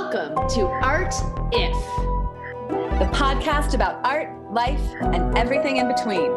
Welcome to Art If, the podcast about art, life, and everything in between.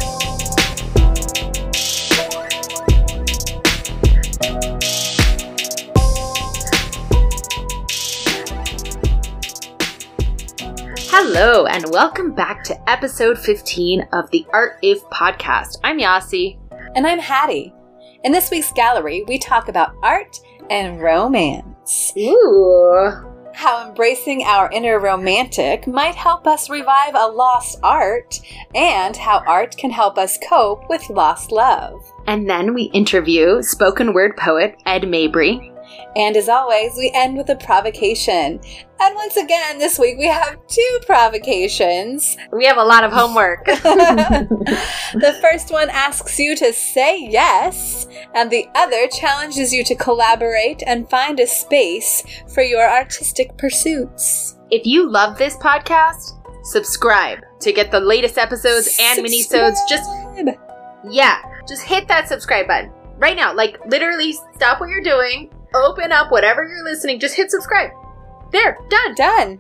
Hello, and welcome back to episode 15 of the Art If podcast. I'm Yasi. And I'm Hattie. In this week's gallery, we talk about art and romance. Ooh. How embracing our inner romantic might help us revive a lost art, and how art can help us cope with lost love. And then we interview spoken word poet Ed Mabry. And as always, we end with a provocation. And once again, this week we have two provocations. We have a lot of homework. The first one asks you to say yes, and the other challenges you to collaborate and find a space for your artistic pursuits. If you love this podcast, subscribe to get the latest episodes and minisodes. Just hit that subscribe button right now. Like, literally stop what you're doing. Open up whatever you're listening. Just hit subscribe. There. Done.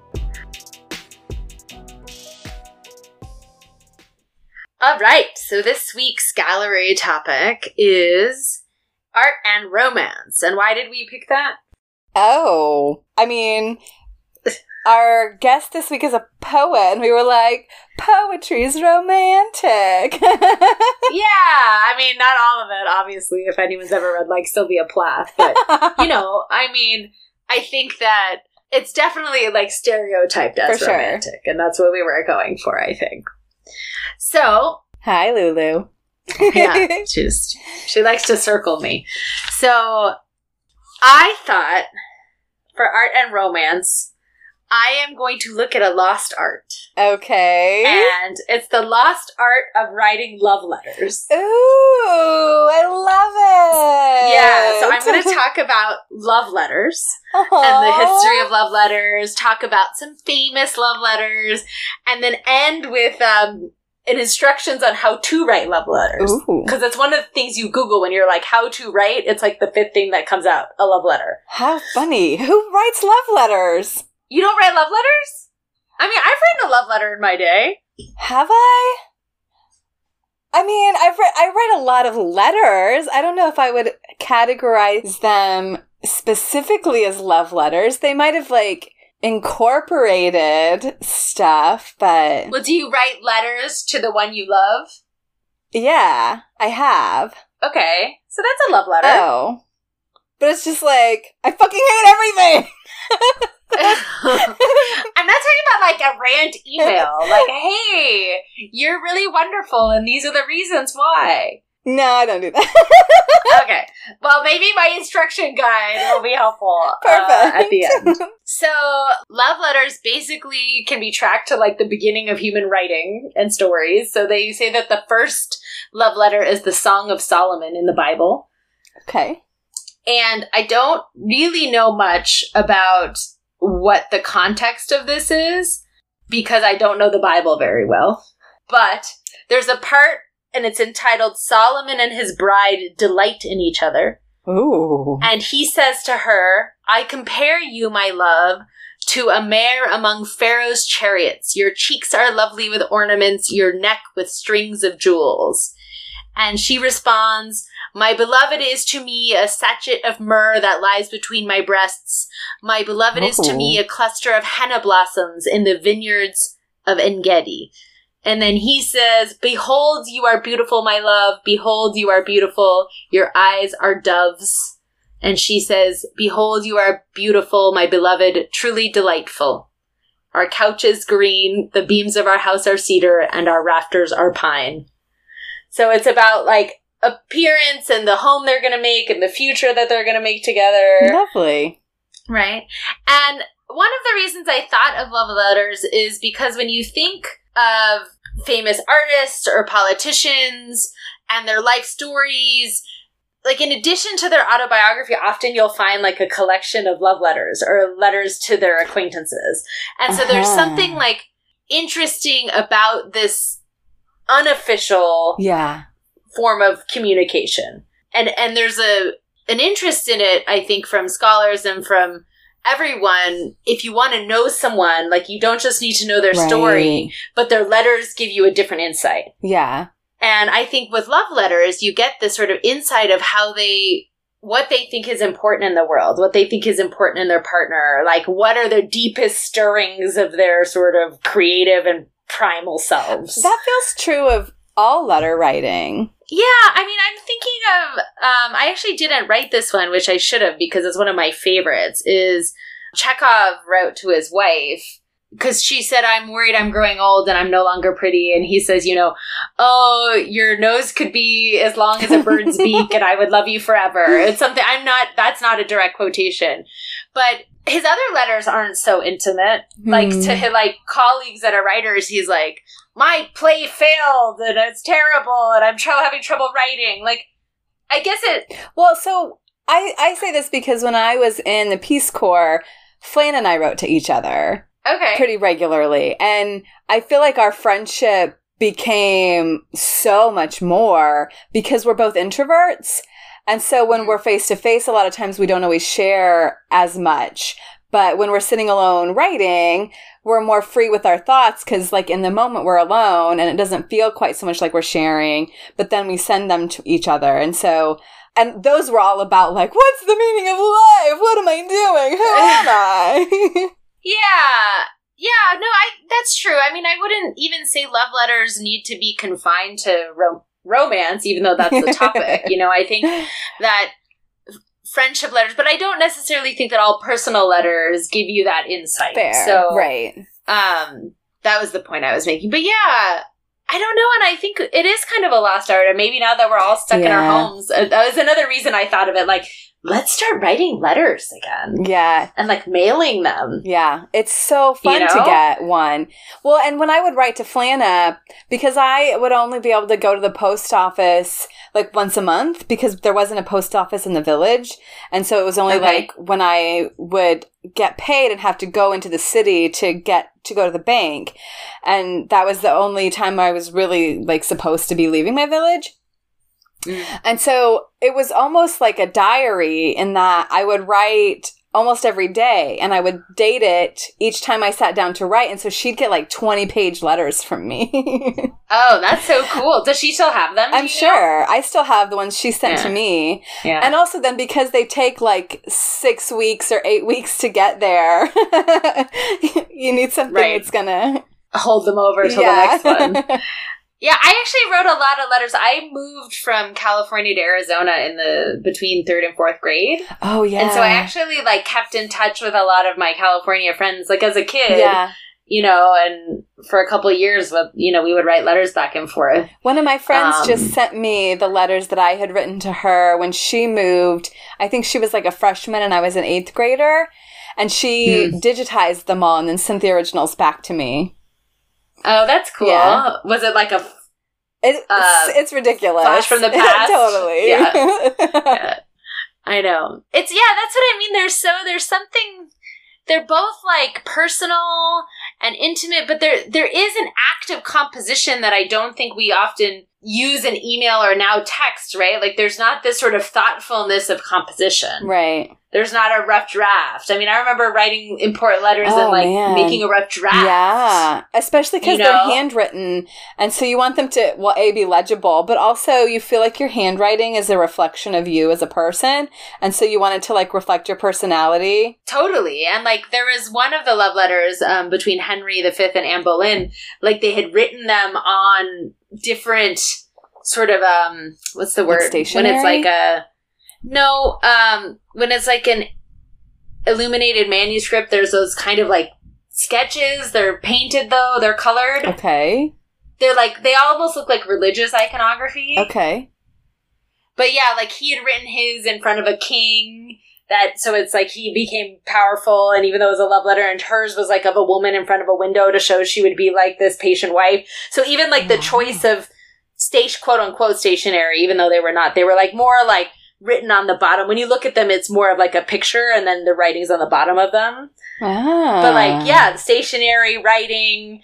All right. So this week's gallery topic is art and romance. And why did we pick that? Oh, I mean, our guest this week is a poet, and we were like, poetry's romantic. Yeah, I mean, not all of it, obviously, if anyone's ever read, like, Sylvia Plath. But, I think that it's definitely, like, stereotyped as for romantic. Sure. And that's what we were going for, I think. So. Hi, Lulu. Yeah, she likes to circle me. So, I thought, for art and romance, I am going to look at a lost art. Okay. And it's the lost art of writing love letters. Ooh, I love it. Yeah, so I'm going to talk about love letters and the history of love letters, talk about some famous love letters, and then end with instructions on how to write love letters. Because it's one of the things you Google when you're like, how to write. It's like the fifth thing that comes out, a love letter. How funny. Who writes love letters? You don't write love letters? I mean, I've written a love letter in my day. Have I? I mean, I write a lot of letters. I don't know if I would categorize them specifically as love letters. They might have, like, incorporated stuff, but... Well, do you write letters to the one you love? Yeah, I have. Okay, so that's a love letter. Oh. But it's just like, I fucking hate everything! I'm not talking about, like, a rant email. Like, hey, you're really wonderful, and these are the reasons why. No, I don't do that. Okay. Well, maybe my instruction guide will be helpful at the end. So, love letters basically can be tracked to, like, the beginning of human writing and stories. So they say that the first love letter is the Song of Solomon in the Bible. Okay. And I don't really know much about what the context of this is, because I don't know the Bible very well. But there's a part, and it's entitled Solomon and his bride delight in each other. Ooh. And he says to her, I compare you, my love, to a mare among Pharaoh's chariots. Your cheeks are lovely with ornaments, your neck with strings of jewels. And she responds, my beloved is to me a sachet of myrrh that lies between my breasts. My beloved is to me a cluster of henna blossoms in the vineyards of En-Gedi. And then he says, behold, you are beautiful, my love. Behold, you are beautiful. Your eyes are doves. And she says, behold, you are beautiful, my beloved, truly delightful. Our couch is green, the beams of our house are cedar, and our rafters are pine. So it's about, like, appearance and the home they're going to make and the future that they're going to make together. Lovely. Right. And one of the reasons I thought of love letters is because when you think of famous artists or politicians and their life stories, like, in addition to their autobiography, often you'll find, like, a collection of love letters or letters to their acquaintances. And so there's something, like, interesting about this unofficial form of communication. And there's an interest in it, I think, from scholars and from everyone, if you want to know someone, like, you don't just need to know their Right. story, but their letters give you a different insight. Yeah. And I think with love letters, you get this sort of insight of what they think is important in the world, what they think is important in their partner, like, what are the deepest stirrings of their sort of creative and primal selves. That feels true of all letter writing. Yeah, I mean, I'm thinking of, I actually didn't write this one, which I should have, because it's one of my favorites, is Chekhov wrote to his wife, because she said, I'm worried I'm growing old and I'm no longer pretty. And he says, oh, your nose could be as long as a bird's beak and I would love you forever. It's something, that's not a direct quotation. But his other letters aren't so intimate. Like, to his, like, colleagues that are writers, he's like, my play failed and it's terrible and I'm having trouble writing. Like, I guess it... Well, so I say this because when I was in the Peace Corps, Flan and I wrote to each other. Okay. Pretty regularly. And I feel like our friendship became so much more because we're both introverts. And so when we're face to face, a lot of times we don't always share as much. But when we're sitting alone writing, we're more free with our thoughts because, like, in the moment we're alone and it doesn't feel quite so much like we're sharing. But then we send them to each other. And those were all about, like, what's the meaning of life? What am I doing? Who am I? Yeah, no, that's true. I mean, I wouldn't even say love letters need to be confined to romance, even though that's the topic. I think that friendship letters, but I don't necessarily think that all personal letters give you that insight. Fair, so, right. That was the point I was making. But yeah, I don't know, and I think it is kind of a lost art, and maybe now that we're all stuck in our homes, that was another reason I thought of it, like, let's start writing letters again. Yeah. And, like, mailing them. Yeah. It's so fun to get one. Well, and when I would write to Flana, because I would only be able to go to the post office, like, once a month, because there wasn't a post office in the village. And so it was only, like, when I would get paid and have to go into the city to go to the bank. And that was the only time I was really, like, supposed to be leaving my village. And so it was almost like a diary in that I would write almost every day and I would date it each time I sat down to write. And so she'd get like 20-page letters from me. Oh, that's so cool. Does she still have them? I'm sure. I still have the ones she sent to me. Yeah. And also then because they take like 6 weeks or 8 weeks to get there, you need something that's going to hold them over till the next one. Yeah, I actually wrote a lot of letters. I moved from California to Arizona between 3rd and 4th grade. Oh, yeah. And so I actually, like, kept in touch with a lot of my California friends, like, as a kid. Yeah. And for a couple of years, we would write letters back and forth. One of my friends just sent me the letters that I had written to her when she moved. I think she was, like, a freshman and I was an 8th grader. And she digitized them all and then sent the originals back to me. Oh, that's cool. Yeah. Was it like it's ridiculous. Flash from the past? Totally. Yeah. I know. That's what I mean. There's something, they're both like personal and intimate, but there is an act of composition that I don't think we often use in email or now text, right? Like there's not this sort of thoughtfulness of composition. Right. There's not a rough draft. I mean, I remember writing important letters and making a rough draft. Yeah. Especially because they're handwritten. And so you want them to, be legible, but also you feel like your handwriting is a reflection of you as a person. And so you want it to like reflect your personality. Totally. And like there was one of the love letters between Henry V and Anne Boleyn, like they had written them on different sort of, what's the word? Stationery? When it's like when it's like an illuminated manuscript, there's those kind of like sketches. They're painted though. They're colored. Okay. They're like, they almost look like religious iconography. Okay. But yeah, like he had written his in front of a king. So it's like he became powerful, and even though it was a love letter, and hers was like of a woman in front of a window to show she would be like this patient wife. So even like the choice of quote unquote stationery, even though they were not, they were like more like written on the bottom. When you look at them, it's more of like a picture, and then the writing's on the bottom of them. Ah. But like, yeah, the stationery writing.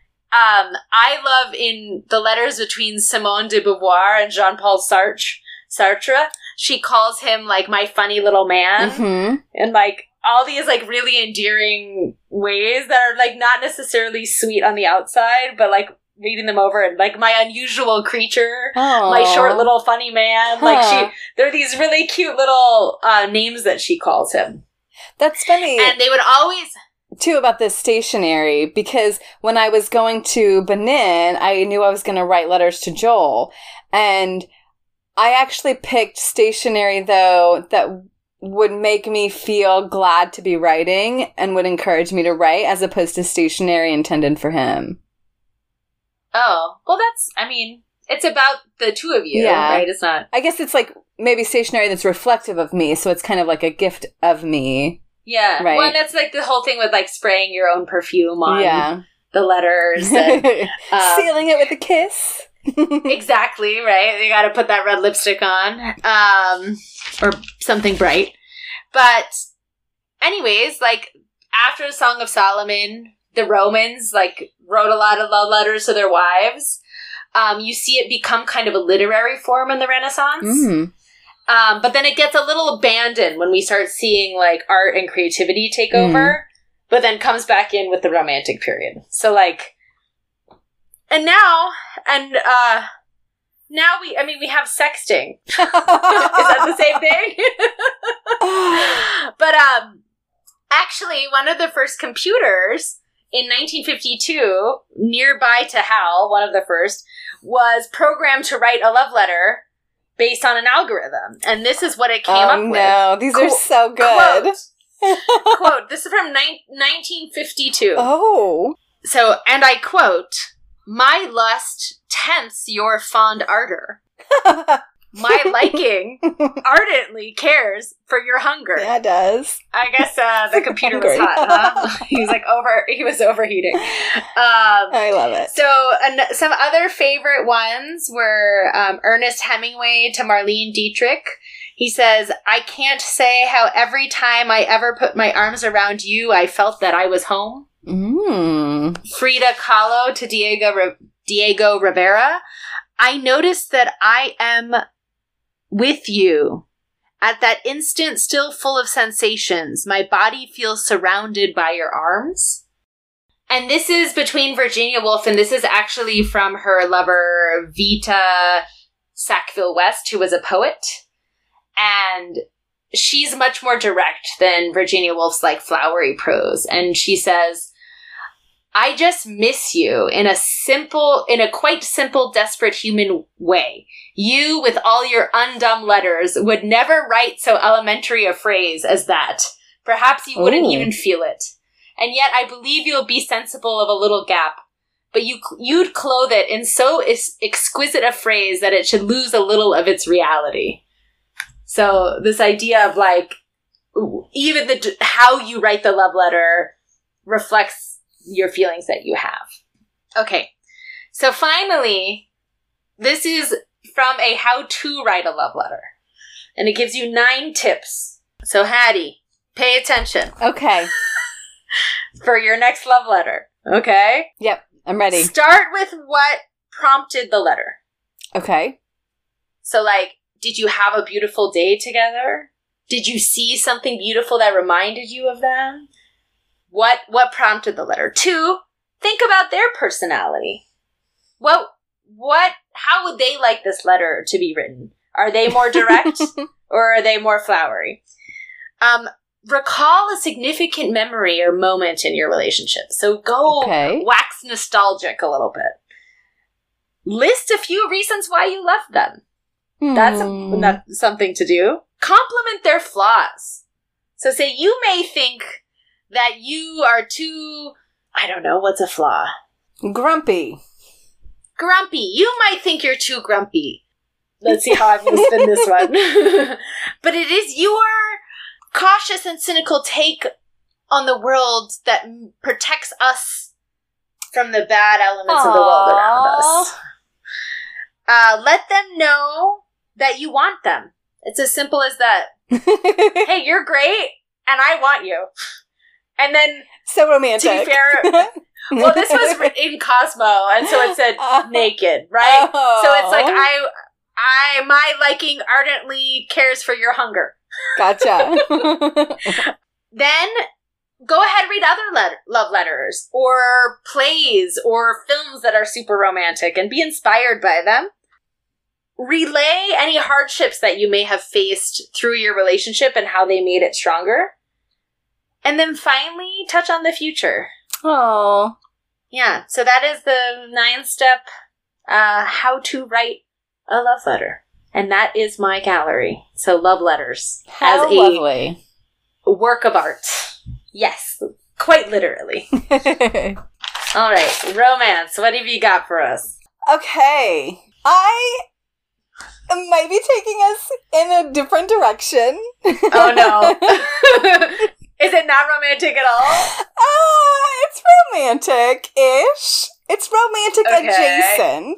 I love in the letters between Simone de Beauvoir and Jean-Paul Sartre, she calls him like my funny little man. Mm-hmm. And like, all these like really endearing ways that are like not necessarily sweet on the outside, but like reading them over and like my unusual creature, my short little funny man. Like there are these really cute little names that she calls him. That's funny. And they would always too about this stationery, because when I was going to Benin, I knew I was going to write letters to Joel, and I actually picked stationery though that would make me feel glad to be writing and would encourage me to write, as opposed to stationery intended for him. Oh, well, it's about the two of you, right? It's not. I guess it's like maybe stationery that's reflective of me, so it's kind of like a gift of me. Yeah. Right. Well, and that's like the whole thing with like spraying your own perfume on the letters and sealing it with a kiss. Exactly, right? You got to put that red lipstick on, or something bright. But anyways, like after the Song of Solomon, the Romans like wrote a lot of love letters to their wives. You see it become kind of a literary form in the Renaissance. Mm. But then it gets a little abandoned when we start seeing like art and creativity take over, but then comes back in with the Romantic period. So like, now we have sexting. Is that the same thing? But actually, one of the first computers in 1952, nearby to Hal, one of the first, was programmed to write a love letter based on an algorithm. And this is what it came up with. Oh, no. These are so good. Quote, this is from 1952. Oh. So, and I quote, "My lust tempts your fond ardor. My liking ardently cares for your hunger." Yeah, it does. I guess the computer was hot, huh? He was overheating. I love it. So some other favorite ones were Ernest Hemingway to Marlene Dietrich. He says, "I can't say how every time I ever put my arms around you, I felt that I was home." Mm. Frida Kahlo to Diego Rivera. "I notice that I am with you. At that instant, still full of sensations, my body feels surrounded by your arms." And this is between Virginia Woolf, and this is actually from her lover, Vita Sackville West, who was a poet. And she's much more direct than Virginia Woolf's like flowery prose. And she says, "I just miss you in a quite simple, desperate human way. You, with all your undumb letters, would never write so elementary a phrase as that. Perhaps you wouldn't even feel it. And yet I believe you'll be sensible of a little gap. But you'd clothe it in so exquisite a phrase that it should lose a little of its reality." So this idea of like, even how you write the love letter reflects your feelings that you have. Okay. So finally, this is from a how to write a love letter. And it gives you 9 tips. So Hattie, pay attention. Okay. For your next love letter. Okay? Yep. I'm ready. Start with what prompted the letter. Okay. So like, did you have a beautiful day together? Did you see something beautiful that reminded you of them? What prompted the letter? 2, think about their personality. How would they like this letter to be written? Are they more direct or are they more flowery? Recall a significant memory or moment in your relationship. So go wax nostalgic a little bit. List a few reasons why you left them. That's something to do. Compliment their flaws. So say you may think that you are too, I don't know, what's a flaw? Grumpy. Grumpy. You might think you're too grumpy. Let's see how I'm going to spin this one. But it is your cautious and cynical take on the world that protects us from the bad elements of the world around us. Let them know that you want them. It's as simple as that. Hey, you're great, and I want you. And then, so romantic. To be fair, well, this was in Cosmo, and so it said naked, right? Oh. So it's like my liking ardently cares for your hunger. Gotcha. then go ahead, read other love letters or plays or films that are super romantic and be inspired by them. Relay any hardships that you may have faced through your relationship and how they made it stronger. And then finally, touch on the future. Oh. Yeah, so that is the 9-step how to write a love letter. And that is my gallery. So love letters. How as a lovely. work of art. Yes, quite literally. All right, romance. What have you got for us? Okay. I might be taking us in a different direction. Oh, no. Is it not romantic at all? It's romantic-ish. It's romantic adjacent.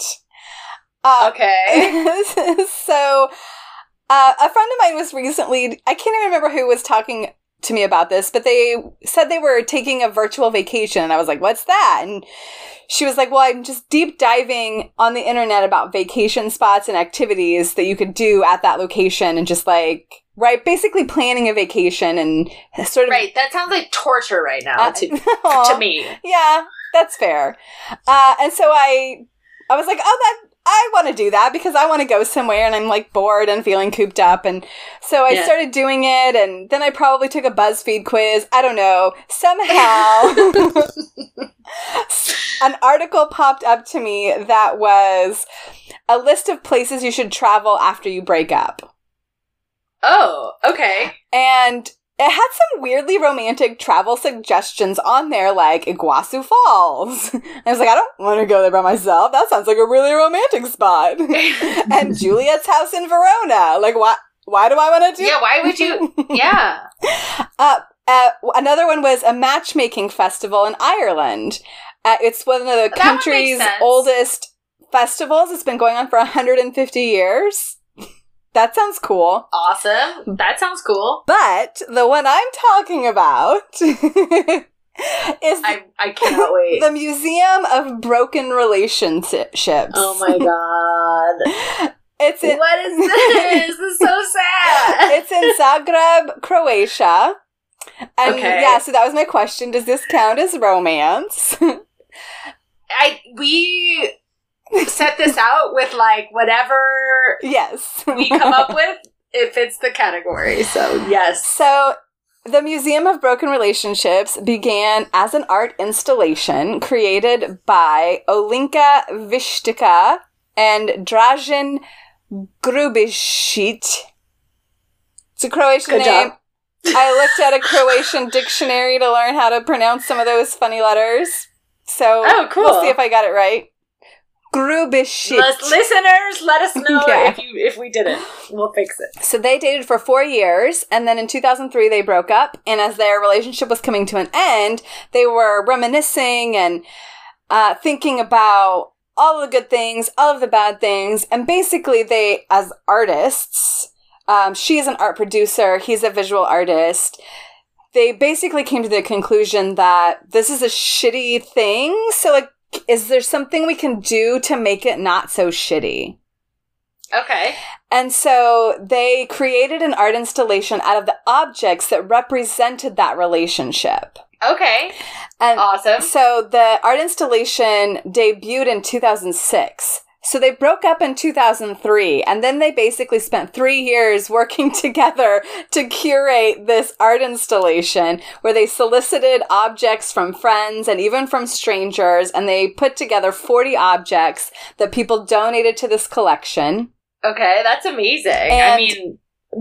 Okay. So, a friend of mine was recently, I can't even remember who was talking to me about this, but they said they were taking a virtual vacation. And I was like, what's that? And she was like, well, I'm just deep diving on the internet about vacation spots and activities that you could do at that location and just like, right, basically planning a vacation and sort of... Right, that sounds like torture right now to me. Yeah, that's fair. And so I was like, I want to do that because I want to go somewhere and I'm like bored and feeling cooped up. And so I started doing it, and then I probably took a BuzzFeed quiz. I don't know. Somehow an article popped up to me that was a list of places you should travel after you break up. Oh, okay. And it had some weirdly romantic travel suggestions on there, like Iguazu Falls. I was like, I don't want to go there by myself. That sounds like a really romantic spot. And Juliet's house in Verona. Like, why do I want to do? Yeah, why would you? Yeah. Another one was a matchmaking festival in Ireland. It's one of the country's oldest festivals. It's been going on for 150 years. That sounds cool. Awesome. That sounds cool. But the one I'm talking about is I cannot wait. The Museum of Broken Relationships. Oh my god. What is this? This is so sad. It's in Zagreb, Croatia. And okay. So that was my question. Does this count as romance? We set this out with like whatever we come up with, it fits the category. So yes. So the Museum of Broken Relationships began as an art installation created by Olinka Vistica and Dražen Grubisic. It's a Croatian name. Job. I looked at a Croatian dictionary to learn how to pronounce some of those funny letters. So cool. We'll see if I got it right. Grubisic. Listeners, let us know if we didn't. We'll fix it. So they dated for 4 years, and then in 2003 they broke up, and as their relationship was coming to an end, they were reminiscing and thinking about all of the good things, all of the bad things, and basically they, as artists, she is an art producer, he's a visual artist, they basically came to the conclusion that this is a shitty thing, so like, is there something we can do to make it not so shitty? Okay. And so they created an art installation out of the objects that represented that relationship. Okay. And awesome. So the art installation debuted in 2006. So they broke up in 2003, and then they basically spent 3 years working together to curate this art installation where they solicited objects from friends and even from strangers, and they put together 40 objects that people donated to this collection. Okay, that's amazing. And I mean,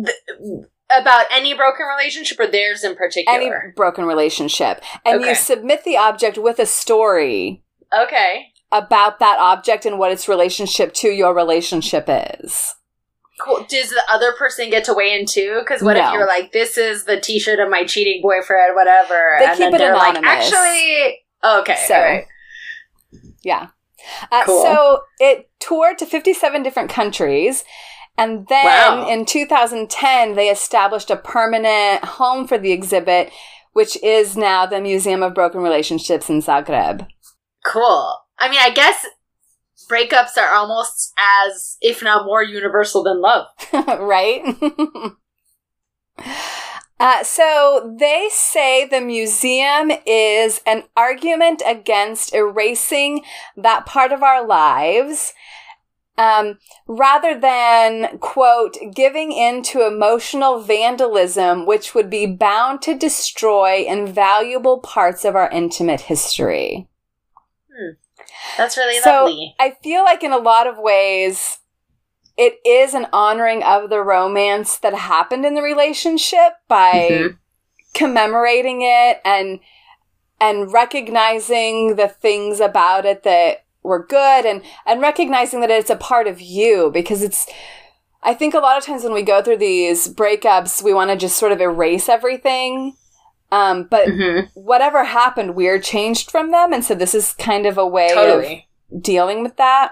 about any broken relationship or theirs in particular? Any broken relationship. And you submit the object with a story. Okay. About that object and what its relationship to your relationship is. Cool. Does the other person get to weigh in too? Because what if you're like, this is the t-shirt of my cheating boyfriend, whatever. They keep it anonymous. Like, actually, okay. So, right. Yeah. Cool. So it toured to 57 different countries. And then in 2010, they established a permanent home for the exhibit, which is now the Museum of Broken Relationships in Zagreb. Cool. I mean, I guess breakups are almost as, if not more universal than love. Right? So they say the museum is an argument against erasing that part of our lives, rather than, quote, giving in to emotional vandalism, which would be bound to destroy invaluable parts of our intimate history. That's really lovely. I feel like in a lot of ways, it is an honoring of the romance that happened in the relationship by commemorating it and recognizing the things about it that were good and recognizing that it's a part of you, because I think a lot of times when we go through these breakups, we want to just sort of erase everything. But whatever happened, we're changed from them. And so this is kind of a way of dealing with that.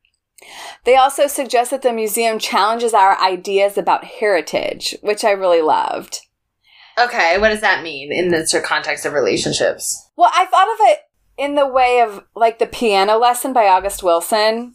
They also suggest that the museum challenges our ideas about heritage, which I really loved. Okay, what does that mean in the sort of context of relationships? Well, I thought of it in the way of, like, the piano lesson by August Wilson.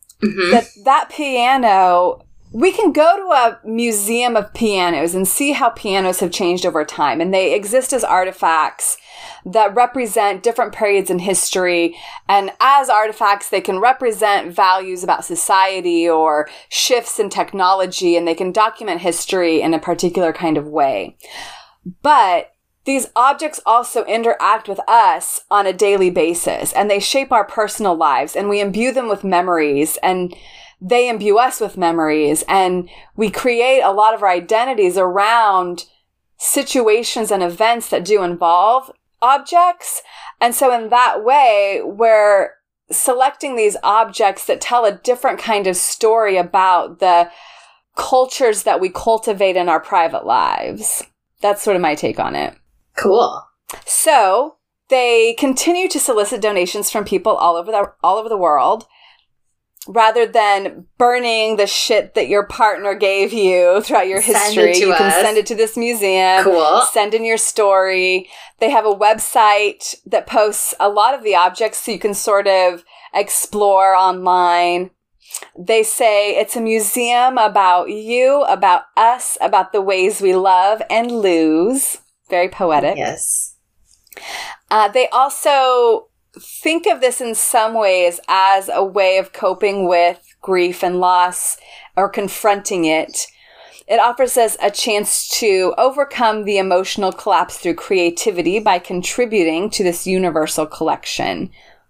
That piano, we can go to a museum of pianos and see how pianos have changed over time. And they exist as artifacts that represent different periods in history. And as artifacts, they can represent values about society or shifts in technology, and they can document history in a particular kind of way. But these objects also interact with us on a daily basis, and they shape our personal lives, and we imbue them with memories, and they imbue us with memories, and we create a lot of our identities around situations and events that do involve objects. And so in that way, we're selecting these objects that tell a different kind of story about the cultures that we cultivate in our private lives. That's sort of my take on it. Cool. So they continue to solicit donations from people all over the world. Rather than burning the shit that your partner gave you throughout your history, you can send it to this museum. Cool. Send in your story. They have a website that posts a lot of the objects so you can sort of explore online. They say it's a museum about you, about us, about the ways we love and lose. Very poetic. Yes. They also think of this in some ways as a way of coping with grief and loss or confronting it. It offers us a chance to overcome the emotional collapse through creativity by contributing to this universal collection.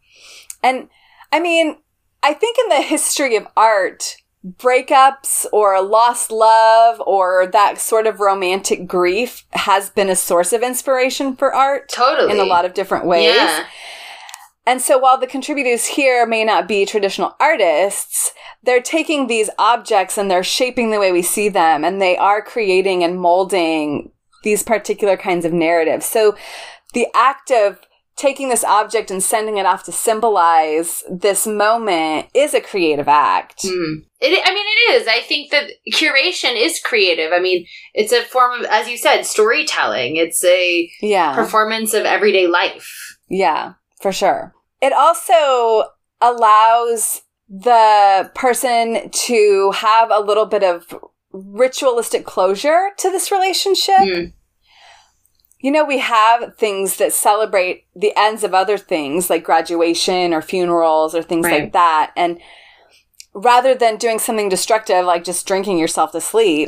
And I mean, I think in the history of art, breakups or lost love or that sort of romantic grief has been a source of inspiration for art. Totally. In a lot of different ways. Yeah. And so while the contributors here may not be traditional artists, they're taking these objects and they're shaping the way we see them, and they are creating and molding these particular kinds of narratives. So the act of taking this object and sending it off to symbolize this moment is a creative act. It is. I think that curation is creative. I mean, it's a form of, as you said, storytelling. It's a performance of everyday life. Yeah. For sure. It also allows the person to have a little bit of ritualistic closure to this relationship. You know, we have things that celebrate the ends of other things like graduation or funerals or things like that. And rather than doing something destructive like just drinking yourself to sleep,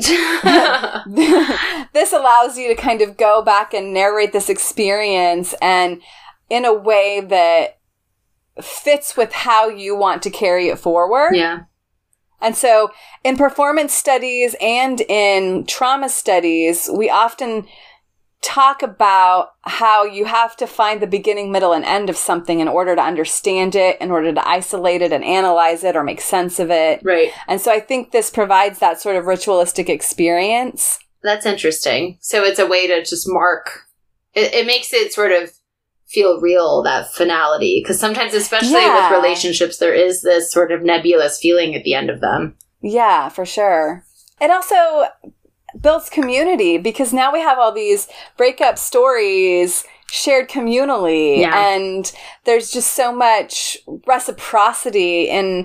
this allows you to kind of go back and narrate this experience and in a way that fits with how you want to carry it forward. Yeah. And so in performance studies and in trauma studies, we often talk about how you have to find the beginning, middle, and end of something in order to understand it, in order to isolate it and analyze it or make sense of it. Right. And so I think this provides that sort of ritualistic experience. That's interesting. So it's a way to just mark. It makes it sort of feel real, that finality. Because sometimes, especially with relationships, there is this sort of nebulous feeling at the end of them. Yeah, for sure. It also builds community because now we have all these breakup stories shared communally. Yeah. And there's just so much reciprocity in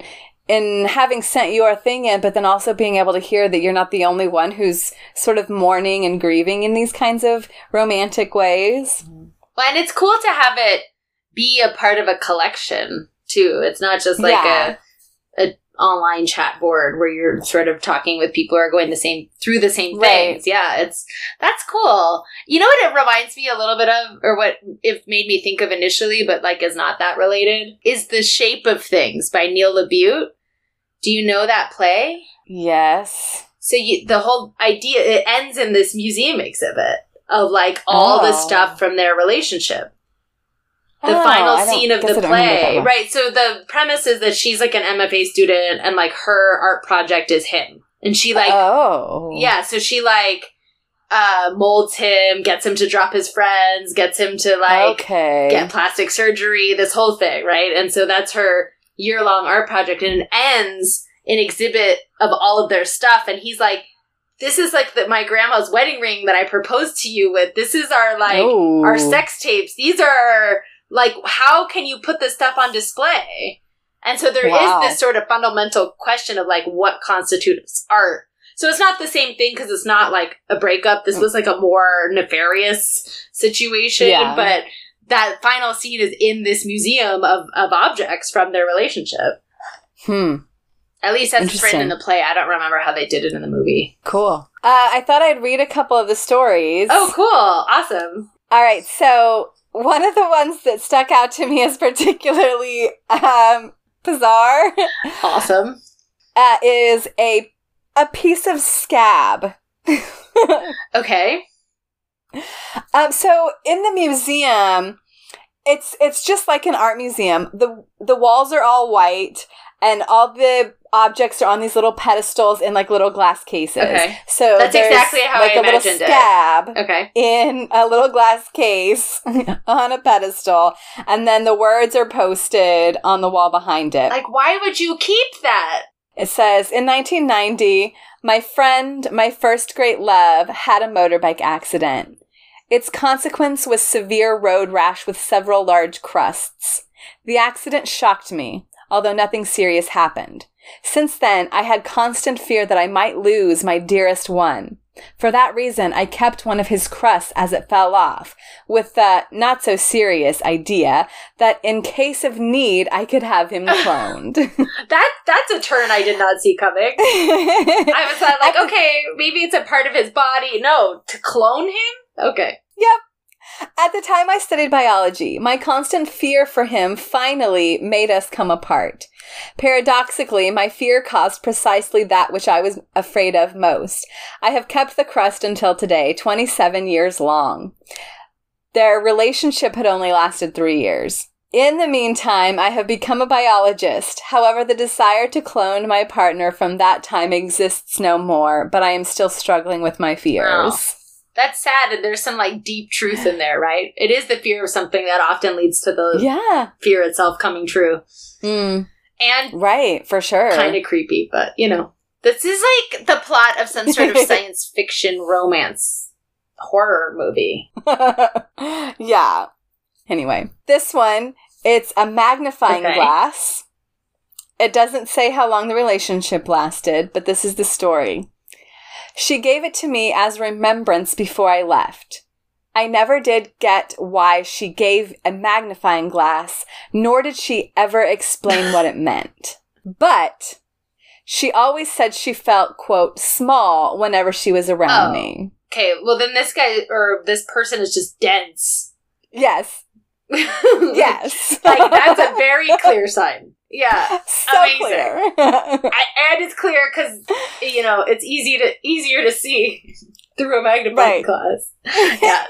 in having sent your thing in, but then also being able to hear that you're not the only one who's sort of mourning and grieving in these kinds of romantic ways. Well, and it's cool to have it be a part of a collection, too. It's not just like a online chat board where you're sort of talking with people who are going through the same things. Yeah, that's cool. You know what it reminds me a little bit of, or what it made me think of initially, but like is not that related, is The Shape of Things by Neil LaBute. Do you know that play? Yes. So the whole idea, it ends in this museum exhibit of like all the stuff from their relationship. The final scene of the play. Right. So the premise is that she's like an MFA student and like her art project is him. And she like, yeah. So she like, molds him, gets him to drop his friends, gets him to like get plastic surgery, this whole thing. Right. And so that's her year-long art project, and it ends an exhibit of all of their stuff. And he's like, this is like my grandma's wedding ring that I proposed to you with. This is our like, our sex tapes. These are like, how can you put this stuff on display? And so there is this sort of fundamental question of like, what constitutes art? So it's not the same thing because it's not like a breakup. This was like a more nefarious situation, but that final scene is in this museum of objects from their relationship. At least that's written in the play. I don't remember how they did it in the movie. Cool. I thought I'd read a couple of the stories. Oh, cool. Awesome. All right. So one of the ones that stuck out to me as particularly bizarre. Awesome. Is a piece of scab. Okay. So in the museum, it's just like an art museum. The walls are all white, and all the objects are on these little pedestals in like little glass cases. Okay. So that's exactly how like I imagined it. A little scab okay. in a little glass case on a pedestal, and then the words are posted on the wall behind it. Like, why would you keep that? It says, in 1990, my friend, my first great love, had a motorbike accident. Its consequence was severe road rash with several large crusts. The accident shocked me, although nothing serious happened. Since then, I had constant fear that I might lose my dearest one. For that reason, I kept one of his crusts as it fell off, with the not-so-serious idea that in case of need, I could have him cloned. That's a turn I did not see coming. I was like, okay, maybe it's a part of his body. No, to clone him? Okay. Yep. At the time I studied biology, my constant fear for him finally made us come apart. Paradoxically, my fear caused precisely that which I was afraid of most. I have kept the crust until today, 27 years long. Their relationship had only lasted 3 years. In the meantime, I have become a biologist. However, the desire to clone my partner from that time exists no more, but I am still struggling with my fears. Oh. That's sad, and there's some, like, deep truth in there, right? It is the fear of something that often leads to the fear itself coming true. Mm. And right, for sure. Kind of creepy, but, you know. This is, like, the plot of some sort of science fiction romance horror movie. Yeah. Anyway, this one, it's a magnifying glass. It doesn't say how long the relationship lasted, but this is the story. She gave it to me as remembrance before I left. I never did get why she gave a magnifying glass, nor did she ever explain what it meant. But she always said she felt, quote, small whenever she was around me. Okay, well then this guy, or this person is just dense. Yes. Yes. Like, that's a very clear sign. Yeah. So amazing. Clear. And it's clear because, you know, it's easier to see through a magnifying glass. Yeah.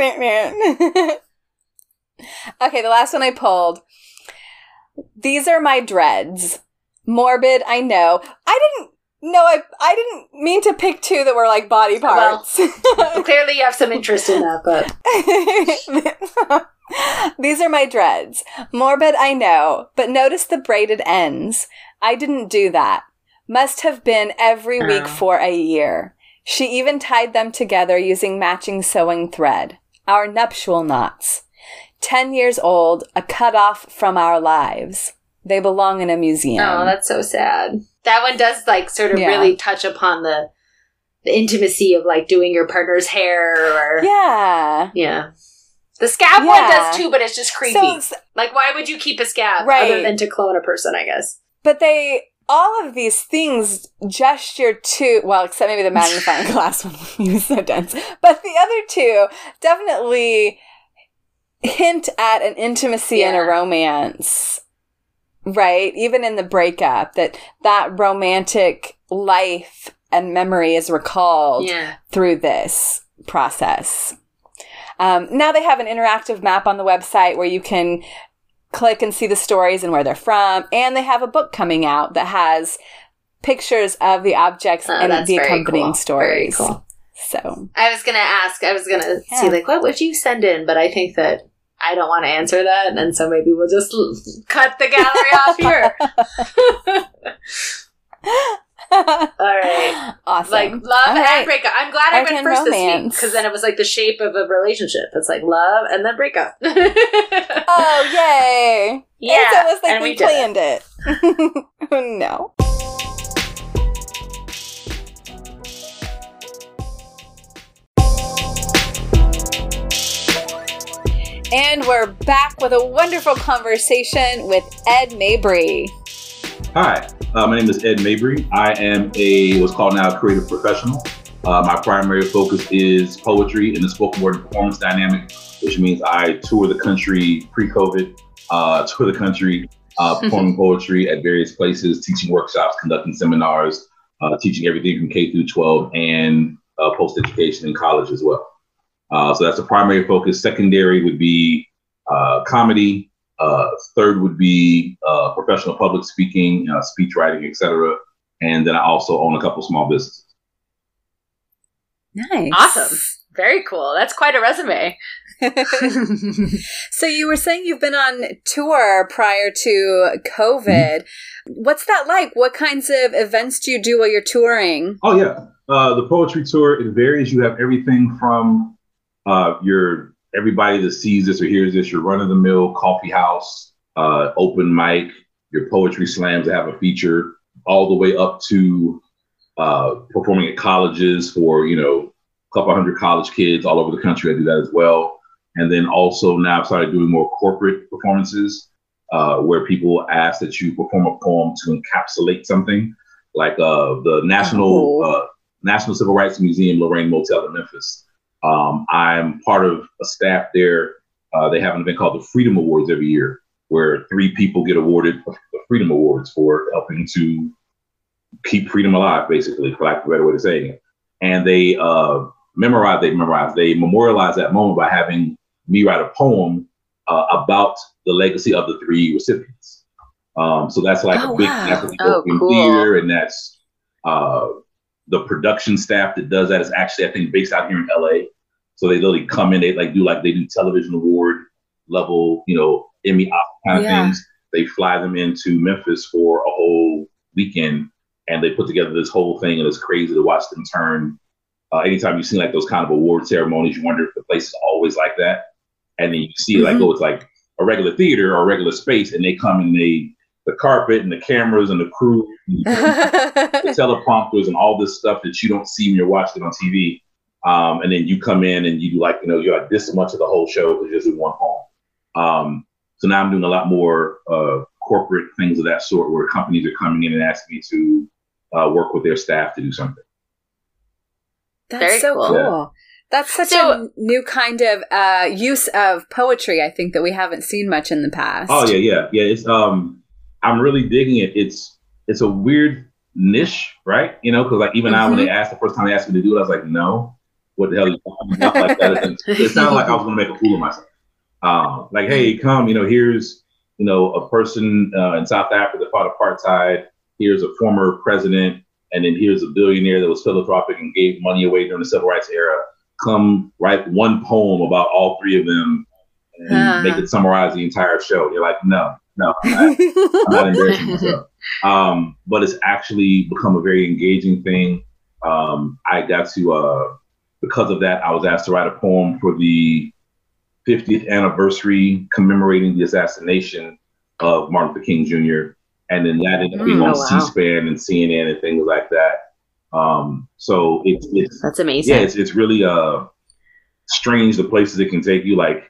Okay, the last one I pulled. These are my dreads. Morbid, I know. I didn't mean to pick two that were like body parts. Well, clearly you have some interest in that, but... These are my dreads. Morbid, I know, but notice the braided ends. I didn't do that. Must have been every week for a year. She even tied them together using matching sewing thread. Our nuptial knots. 10 years old, a cut off from our lives. They belong in a museum. Oh, that's so sad. That one does like sort of really touch upon the intimacy of like doing your partner's hair or yeah. The scab one does too, but it's just creepy. Like, why would you keep a scab other than to clone a person, I guess? But all of these things gesture to, well, except maybe the magnifying glass one was so dense, but the other two definitely hint at an intimacy and a romance, right? Even in the breakup, that romantic life and memory is recalled through this process. Now they have an interactive map on the website where you can click and see the stories and where they're from. And they have a book coming out that has pictures of the objects and the accompanying stories. Very cool. So I was going to see, like, what would you send in? But I think that I don't want to answer that. And so maybe we'll just cut the gallery off here. All right. Awesome. Like, love and breakup. I'm glad I went first this week, because then it was like the shape of a relationship. It's like love and then breakup. Oh, yay. Yeah. It's almost like we planned it. No. And we're back with a wonderful conversation with Ed Mabry. Hi, my name is Ed Mabry. I am what's called now a creative professional. My primary focus is poetry and the spoken word and performance dynamic, which means I tour the country pre-COVID, tour the country performing poetry at various places, teaching workshops, conducting seminars, teaching everything from K through 12 and post-education in college as well. So that's the primary focus. Secondary would be comedy. Third would be professional public speaking, speech writing, etc. And then I also own a couple small businesses. Nice. Awesome. Very cool. That's quite a resume. So you were saying you've been on tour prior to COVID. Mm-hmm. What's that like? What kinds of events do you do while you're touring? Oh, yeah. The poetry tour, it varies. You have everything from everybody that sees this or hears this, your run-of-the-mill coffee house, open mic, your poetry slams that have a feature, all the way up to performing at colleges for, a couple hundred college kids all over the country. I do that as well. And then also now I've started doing more corporate performances where people ask that you perform a poem to encapsulate something, like the National Civil Rights Museum Lorraine Motel in Memphis. I'm part of a staff there. They have an event called the Freedom Awards every year, where 3 people get awarded the Freedom Awards for helping to keep freedom alive, basically, for lack of a better way of saying it. And they memorialize that moment by having me write a poem about the legacy of the 3 recipients. So that's like that's the cool. theater, and that's the production staff that does that is actually, I think, based out here in LA. So they literally come in, they do television award level, Emmy kind of things. They fly them into Memphis for a whole weekend, and they put together this whole thing, and it's crazy to watch them turn. Anytime you've seen like those kind of award ceremonies, you wonder if the place is always like that. And then you see it's like a regular theater or a regular space, and they come and the carpet and the cameras and the crew, and the teleprompters and all this stuff that you don't see when you're watching it on TV. And then you come in and you do you're like this much of the whole show because just in one poem. So now I'm doing a lot more corporate things of that sort, where companies are coming in and asking me to work with their staff to do something. That's very so cool. Yeah. That's such a new kind of use of poetry, I think, that we haven't seen much in the past. Oh yeah. It's I'm really digging it. It's a weird niche, right? Because like even now, when the first time they asked me to do it, I was like, no, what the hell are you talking about? Like that? It sounded like I was going to make a fool of myself. Like, hey, come, here's a person in South Africa that fought apartheid. Here's a former president, and then here's a billionaire that was philanthropic and gave money away during the civil rights era. Come write one poem about all 3 of them and make it summarize the entire show. You're like, no, I'm not embarrassing myself. But it's actually become a very engaging thing. I got to, because of that, I was asked to write a poem for the 50th anniversary commemorating the assassination of Martin Luther King Jr. And then that ended up being on C-SPAN and CNN and things like that. So it's that's amazing. Yeah, it's really strange the places it can take you. Like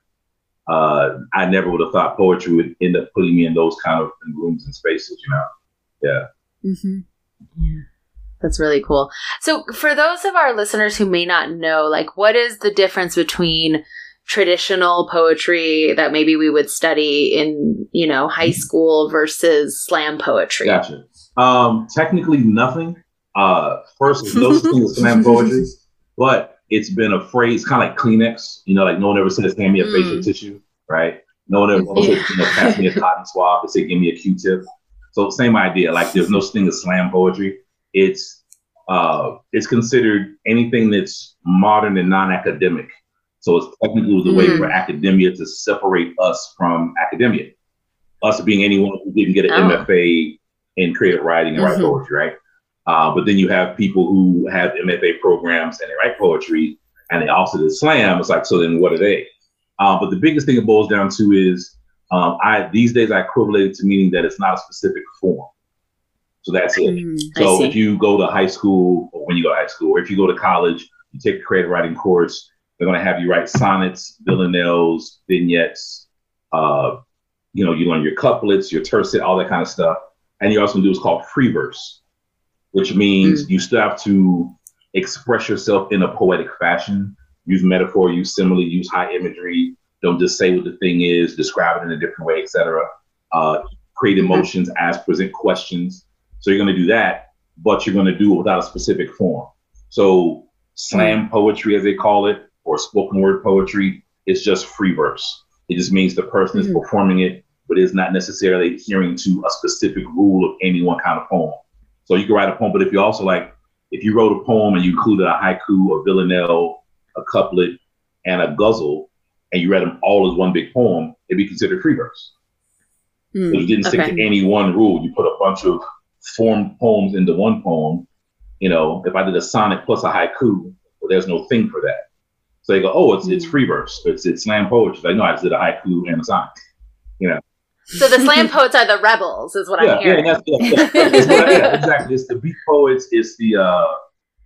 I never would have thought poetry would end up putting me in those kind of rooms and spaces, you know? Yeah. Mm-hmm. Yeah. That's really cool. So for those of our listeners who may not know, like, what is the difference between traditional poetry that maybe we would study in, you know, high school versus slam poetry? Gotcha. Technically nothing. First, there's no such thing as slam poetry, but it's been a phrase, kind of like Kleenex. You know, like no one ever says, hand me a facial tissue, right? No one ever says, you know, pass me a cotton swab. They say, give me a Q-tip. So same idea. Like there's no such thing as slam poetry. It's considered anything that's modern and non-academic. So it's technically the way for academia to separate us from academia. Us being anyone who didn't get an MFA in creative writing and write poetry, right? But then you have people who have MFA programs and they write poetry and they also did slam. It's like, so then what are they? But the biggest thing it boils down to is these days I equivalent it to meaning that it's not a specific form. So that's it. So if you go to high school, or when you go to high school, or if you go to college, you take a creative writing course, they're going to have you write sonnets, villanelles, vignettes. You know, you learn your couplets, your tercet, all that kind of stuff. And you're also going to do what's called free verse, which means you still have to express yourself in a poetic fashion, use metaphor, use simile, use high imagery. Don't just say what the thing is, describe it in a different way, etc. Create emotions, ask, present questions. So you're going to do that, but you're going to do it without a specific form. So slam poetry, as they call it, or spoken word poetry, is just free verse. It just means the person is performing it, but is not necessarily adhering to a specific rule of any one kind of poem. So you can write a poem, but if you also like, if you wrote a poem and you included a haiku, a villanelle, a couplet, and a ghazal, and you read them all as one big poem, it'd be considered free verse. So you didn't stick to any one rule. You put a bunch of formed poems into one poem. You know, if I did a sonnet plus a haiku, well, there's no thing for that. So they go, oh, it's free verse. It's slam poetry. Like, no, I just did a haiku and a sonnet. You know. So the slam poets are the rebels, is what I'm hearing. Yeah, exactly. It's the beat poets. It's the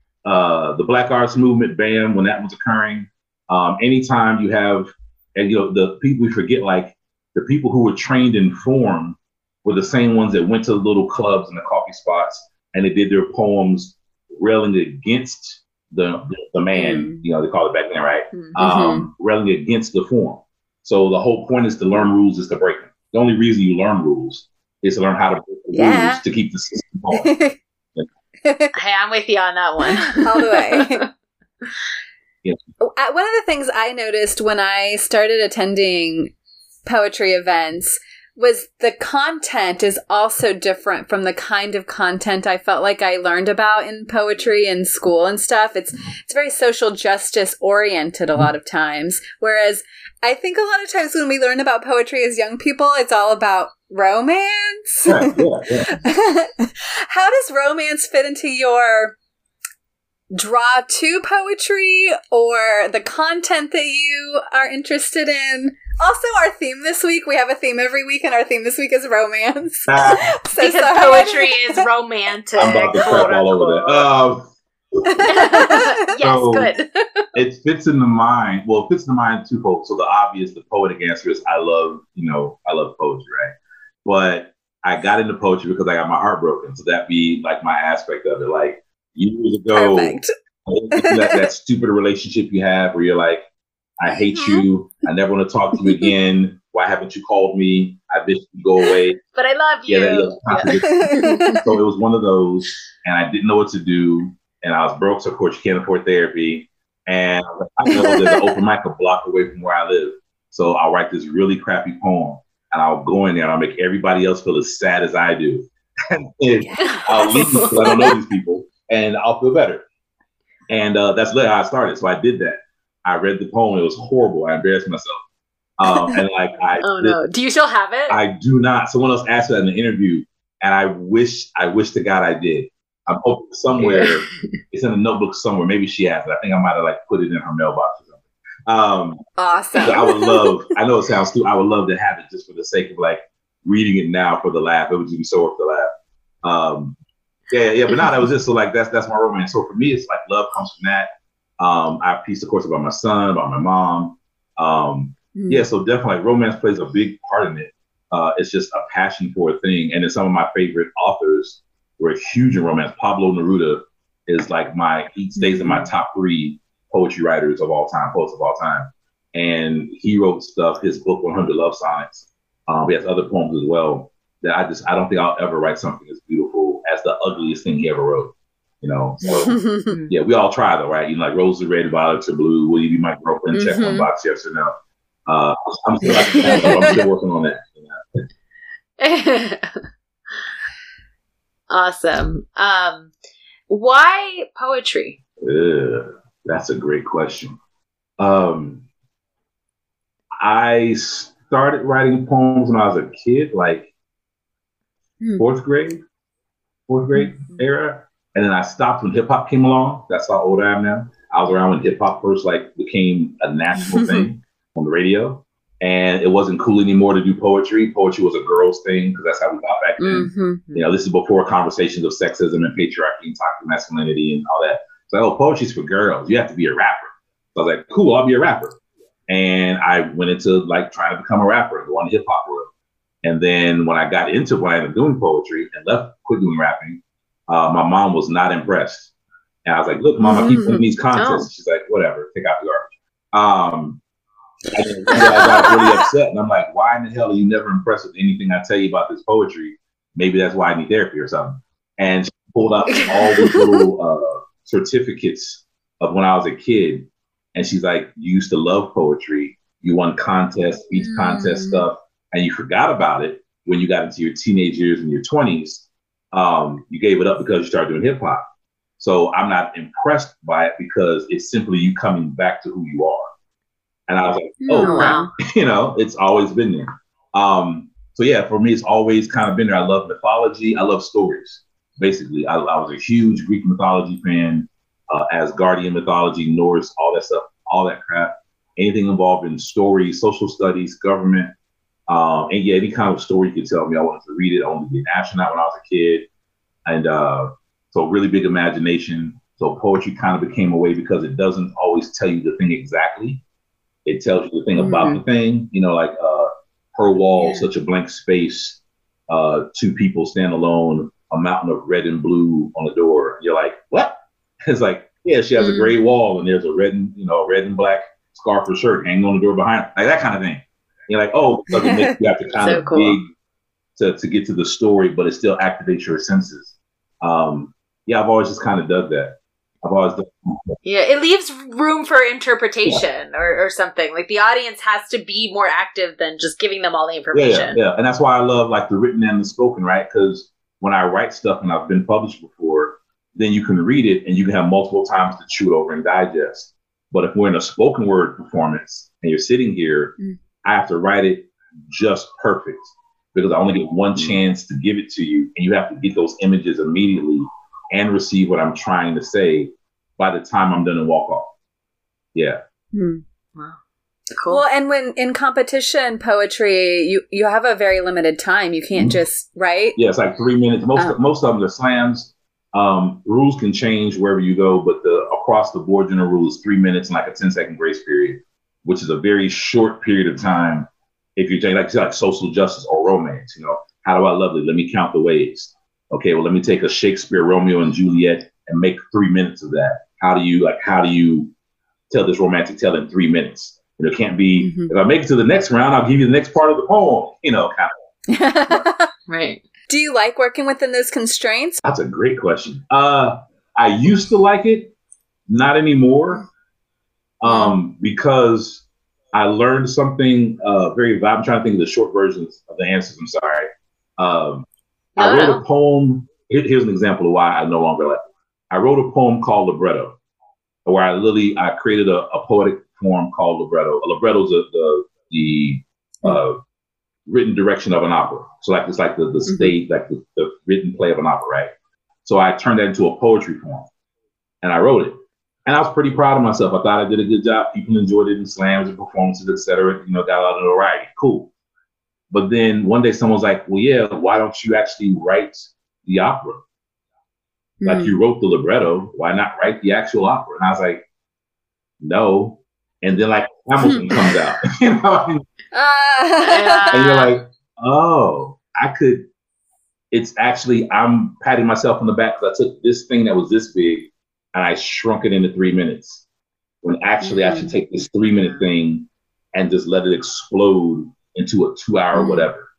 Black Arts Movement, BAM, when that was occurring. Anytime you have, and you know, the people we forget, like the people who were trained in form were the same ones that went to the little clubs and the coffee spots and they did their poems railing against the man, you know, they call it back then, right? Railing against the form. So the whole point is to learn rules is to break them. The only reason you learn rules is to learn how to break the rules to keep the system going. Hey, I'm with you on that one. All the way. One of the things I noticed when I started attending poetry events was the content is also different from the kind of content I felt like I learned about in poetry in school and stuff. It's very social justice oriented a lot of times. Whereas I think a lot of times when we learn about poetry as young people, it's all about romance. Yeah. How does romance fit into your draw to poetry or the content that you are interested in? Also, our theme this week, we have a theme every week, and our theme this week is romance. Because poetry is romantic. I'm about to crap all over that. Yes, good. It fits in the mind. Well, it fits in the mind twofold. So the poetic answer is I love poetry, right? But I got into poetry because I got my heart broken. So that'd be like my aspect of it. Like years ago, that stupid relationship you have where you're like, I hate you. I never want to talk to you again. Why haven't you called me? I wish you'd go away. But I love you. So it was one of those, and I didn't know what to do. And I was broke, so of course you can't afford therapy. And I know there's an open mic a block away from where I live. So I'll write this really crappy poem, and I'll go in there and I'll make everybody else feel as sad as I do. And I'll leave because I don't know these people, and I'll feel better. And that's literally how I started. So I did that. I read the poem. It was horrible. I embarrassed myself. And like, no. Do you still have it? I do not. Someone else asked that in the interview, and I wish to God I did. I'm hoping somewhere it's in a notebook somewhere. Maybe she has it. I think I might have like put it in her mailbox or something. Awesome. So I would love. I know it sounds stupid. I would love to have it just for the sake of like reading it now for the laugh. It would just be so worth the laugh. But now that was just so like that's my romance. So for me, it's like love comes from that. I have piece, of course, about my son, about my mom. So definitely like, romance plays a big part in it. It's just a passion for a thing. And then some of my favorite authors were huge in romance. Pablo Neruda is like he stays in my top 3 poetry writers of all time, poets of all time. And he wrote stuff, his book, 100 Love Sonnets. He has other poems as well that I don't think I'll ever write something as beautiful as the ugliest thing he ever wrote. You know, so yeah, we all try though, right? You know, like roses are red, violets are blue. Will you be my girlfriend? Check one box, yes or no. I'm still working on that. You know? Awesome. Why poetry? That's a great question. I started writing poems when I was a kid, like fourth grade era. And then I stopped when hip hop came along. That's how old I am now. I was around when hip hop first like became a national thing on the radio. And it wasn't cool anymore to do poetry. Poetry was a girl's thing because that's how we got back then. You know, this is before conversations of sexism and patriarchy and toxic masculinity and all that. So, poetry's for girls. You have to be a rapper. So I was like, cool, I'll be a rapper. And I went into like trying to become a rapper and go on the hip hop world. And then when I ended up doing poetry and quit doing rapping, my mom was not impressed. And I was like, look, Mom, I keep winning these contests. She's like, whatever, take out the garbage. And I got really upset. And I'm like, why in the hell are you never impressed with anything I tell you about this poetry? Maybe that's why I need therapy or something. And she pulled out all these little certificates of when I was a kid. And she's like, you used to love poetry. You won contests, speech contest stuff, and you forgot about it when you got into your teenage years and your 20s. You gave it up because you started doing hip hop. So I'm not impressed by it because it's simply you coming back to who you are. And I was like, wow. You know, it's always been there. So yeah, for me, it's always kind of been there. I love mythology. I love stories. Basically, I was a huge Greek mythology fan, Asgardian mythology, Norse, all that stuff, all that crap. Anything involved in stories, social studies, government, and yeah, any kind of story you could tell me. I wanted to read it. I wanted to be an astronaut when I was a kid. And so really big imagination. So poetry kind of became a way because it doesn't always tell you the thing exactly. It tells you the thing about the thing, you know, like her wall, such a blank space, 2 people stand alone, a mountain of red and blue on the door. You're like, what? It's like, yeah, she has a gray wall and there's a red and black scarf or shirt hanging on the door behind her. Like that kind of thing. You're like, oh, so it makes you have to kind of dig to get to the story, but it still activates your senses. Yeah, I've always just kind of dug that. I've always done. Yeah, it leaves room for interpretation or something. Like the audience has to be more active than just giving them all the information. Yeah. And that's why I love like the written and the spoken, right? Because when I write stuff and I've been published before, then you can read it and you can have multiple times to chew it over and digest. But if we're in a spoken word performance and you're sitting here, I have to write it just perfect because I only get one chance to give it to you. And you have to get those images immediately and receive what I'm trying to say by the time I'm done and walk off. Yeah. Wow. Cool. Well, and when in competition poetry, you have a very limited time. You can't just write. Yeah, it's like 3 minutes. Most of them are slams. Rules can change wherever you go, but the across the board general rule is 3 minutes and like a 10-second grace period, which is a very short period of time. If you're like social justice or romance, you know, how do I love it? Let me count the ways. Okay, well, let me take a Shakespeare Romeo and Juliet and make 3 minutes of that. How do you tell this romantic tale in 3 minutes? And it can't be, if I make it to the next round, I'll give you the next part of the poem, you know, kind of. Right. Do you like working within those constraints? That's a great question. I used to like it, not anymore, because I learned something very valuable. I'm trying to think of the short versions of the answers. I'm sorry. I wrote a poem. Here's an example of why I no longer like it. I wrote a poem called Libretto, where I created a poetic form called libretto. A libretto is the written direction of an opera. So like it's like the stage, like the written play of an opera, right? So I turned that into a poetry form, and I wrote it, and I was pretty proud of myself. I thought I did a good job. People enjoyed it in slams and performances, etc. You know, got a lot of notoriety. Cool. But then one day someone's like, well, yeah, why don't you actually write the opera? Like you wrote the libretto, why not write the actual opera? And I was like, no. And then like Hamilton comes out, you know, and you're like, oh, I could. It's actually, I'm patting myself on the back because I took this thing that was this big and I shrunk it into 3 minutes. When actually I should take this 3-minute thing and just let it explode into a 2-hour whatever.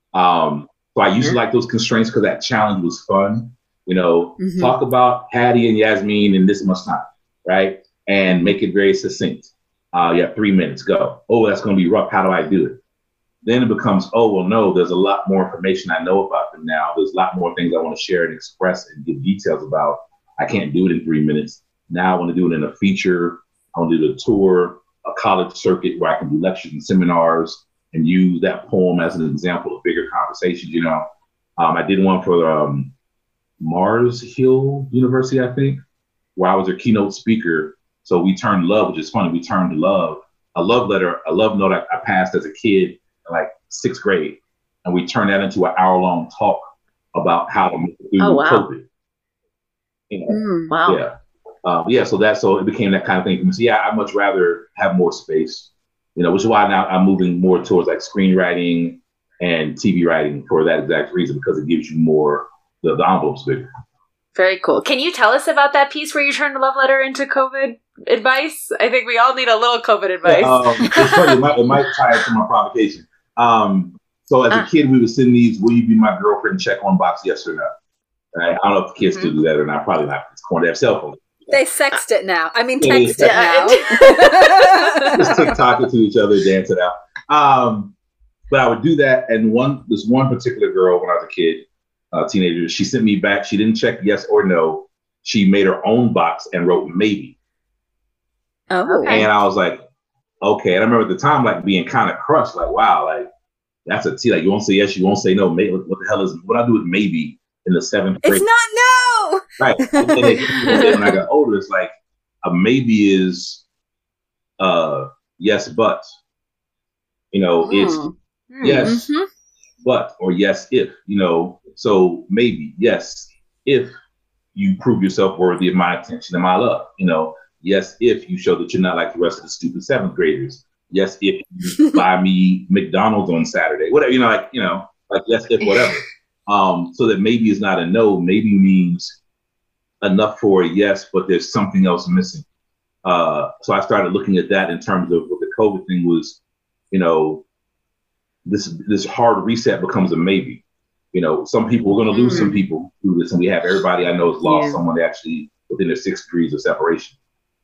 So I used to like those constraints because that challenge was fun. You know, talk about Hattie and Yasmin in this much time, right? And make it very succinct. You have 3 minutes, go. Oh, that's going to be rough. How do I do it? Then it becomes, oh, well, no, there's a lot more information I know about them now. There's a lot more things I want to share and express and give details about. I can't do it in 3 minutes. Now I want to do it in a feature. I want to do the tour, a college circuit where I can do lectures and seminars and use that poem as an example of bigger conversations. You know, I did one for Mars Hill University, I think, where I was their keynote speaker. So we turned love, which is funny. We turned love, a love letter, a love note I passed as a kid, like 6th grade, and we turned that into an hour-long talk about how to make it through COVID. You know? So it became that kind of thing for me. So yeah, I'd much rather have more space, you know, which is why now I'm moving more towards like screenwriting and TV writing for that exact reason, because it gives you more, the envelope's bigger. Very cool. Can you tell us about that piece where you turned a love letter into COVID advice? I think we all need a little COVID advice. It's funny, it might tie into my provocation. So as a kid, we would send these, will you be my girlfriend, check on box, yes or no? Right? I don't know if the kids still do that or not. Probably not. It's corny. They have cell phones. They sext it now. I mean, text it now. Just TikTok it to each other, dance it out. But I would do that. And this one particular girl, when I was a kid, teenager, she sent me back. She didn't check yes or no. She made her own box and wrote maybe. Oh, okay. And I was like, okay. And I remember at the time, like being kind of crushed, like, wow, like that's a T. Like you won't say yes, you won't say no. Maybe, what the hell is what I do with maybe in the 7th grade? It's not no. Right. And then when I got older, it's like a maybe is yes, but you know, it's yes, but or yes, if, you know. So maybe yes, if you prove yourself worthy of my attention and my love, you know. Yes, if you show that you're not like the rest of the stupid 7th graders. Yes, if you buy me McDonald's on Saturday, whatever, you know, like yes, if whatever. So that maybe is not a no. Maybe means enough for a yes, but there's something else missing. So I started looking at that in terms of what the COVID thing was. You know, this hard reset becomes a maybe. You know, some people are going to lose some people through this, and we have everybody I know has lost someone actually within their 6 degrees of separation.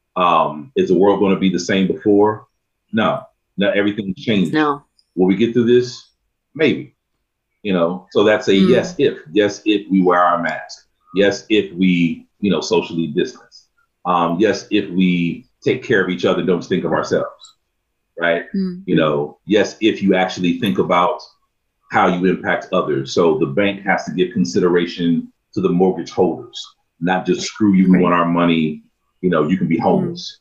Is the world going to be the same before? No, not everything changed. No. Will we get through this? Maybe. You know, so that's a yes if we wear our mask. Yes, if we, you know, socially distance. Yes, if we take care of each other, don't think of ourselves. Right. You know, yes, if you actually think about how you impact others. So the bank has to give consideration to the mortgage holders, not just screw you, we want our money. You know, you can be homeless.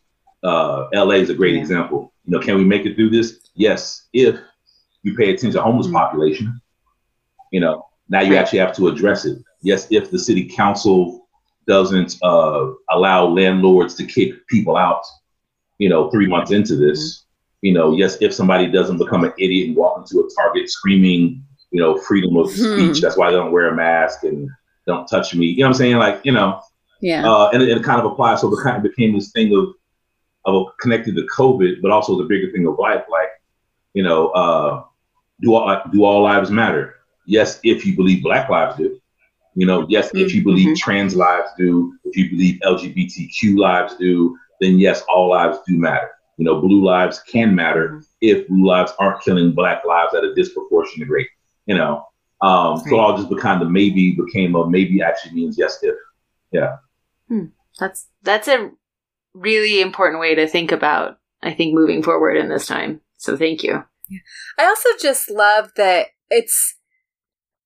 LA is a great example. You know, can we make it through this? Yes, if you pay attention to homeless population. You know, now you actually have to address it. Yes, if the city council doesn't allow landlords to kick people out, you know, 3 months into this, you know, yes, if somebody doesn't become an idiot and walk into a Target screaming, you know, freedom of speech, that's why they don't wear a mask and don't touch me. You know what I'm saying? Like, you know. Yeah. And it kind of applies. So it kind of became this thing of connected to COVID, but also the bigger thing of life. Like, you know, do all lives matter? Yes, if you believe Black lives do. You know, yes, if you believe trans lives do. If you believe LGBTQ lives do, then yes, all lives do matter. You know, blue lives can matter if blue lives aren't killing Black lives at a disproportionate rate. You know, so it all just became a maybe actually means yes if. Yeah. That's a really important way to think about, I think, moving forward in this time. So thank you. I also just love that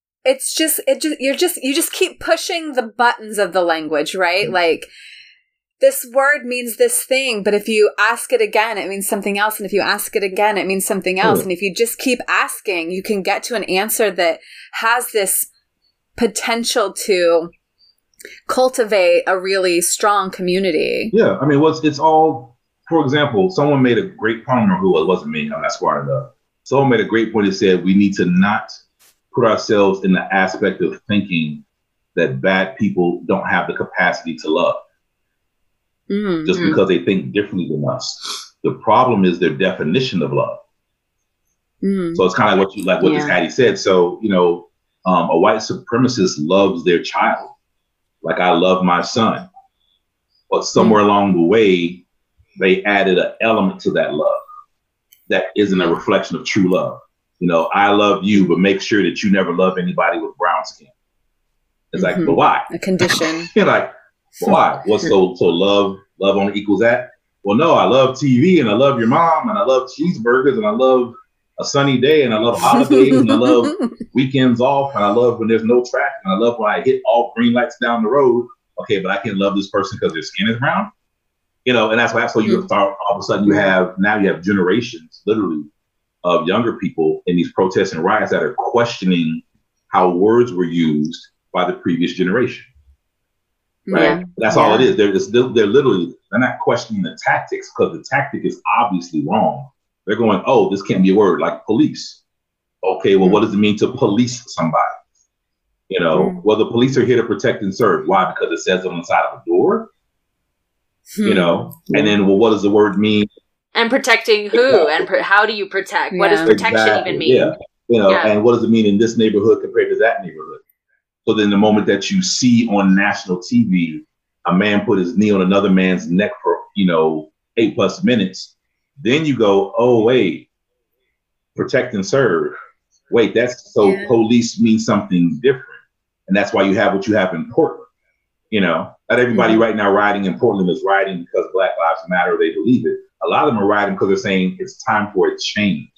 you just keep pushing the buttons of the language, right? Like this word means this thing, but if you ask it again, it means something else. And if you ask it again, it means something else. And if you just keep asking, you can get to an answer that has this potential to cultivate a really strong community. Yeah. I mean, it's all, for example, someone made a great point, who it wasn't me, I'm not smart enough. Someone made a great point that said we need to not put ourselves in the aspect of thinking that bad people don't have the capacity to love. Just because they think differently than us. The problem is their definition of love. So it's kind of what this Hattie said. So, a white supremacist loves their child. Like I love my son. But somewhere along the way, they added an element to that love that isn't a reflection of true love. I love you, but make sure that you never love anybody with brown skin. It's like, but why? A condition. You're like, but why? Well, so love only equals that? Well, no, I love TV and I love your mom and I love cheeseburgers and I love a sunny day and I love holidays and I love weekends off and I love when there's no traffic and I love when I hit all green lights down the road. Okay, but I can't love this person because their skin is brown. And that's why you start, all of a sudden you have generations literally of younger people in these protests and riots that are questioning how words were used by the previous generation. Right. Yeah. That's all it is. They're not questioning the tactics because the tactic is obviously wrong. They're going, oh, this can't be a word, like police. Okay, well, what does it mean to police somebody? Well, the police are here to protect and serve. Why? Because it says it on the side of the door. And then, well, what does the word mean? And protecting who? And how do you protect? What does protection even mean? And what does it mean in this neighborhood compared to that neighborhood? So then the moment that you see on national TV, a man put his knee on another man's neck for, 8+ minutes, then you go, oh, wait, protect and serve. Wait, police means something different. And that's why you have what you have in Portland. Not everybody right now riding in Portland is riding because Black Lives Matter, they believe it. A lot of them are riding because they're saying it's time for a change.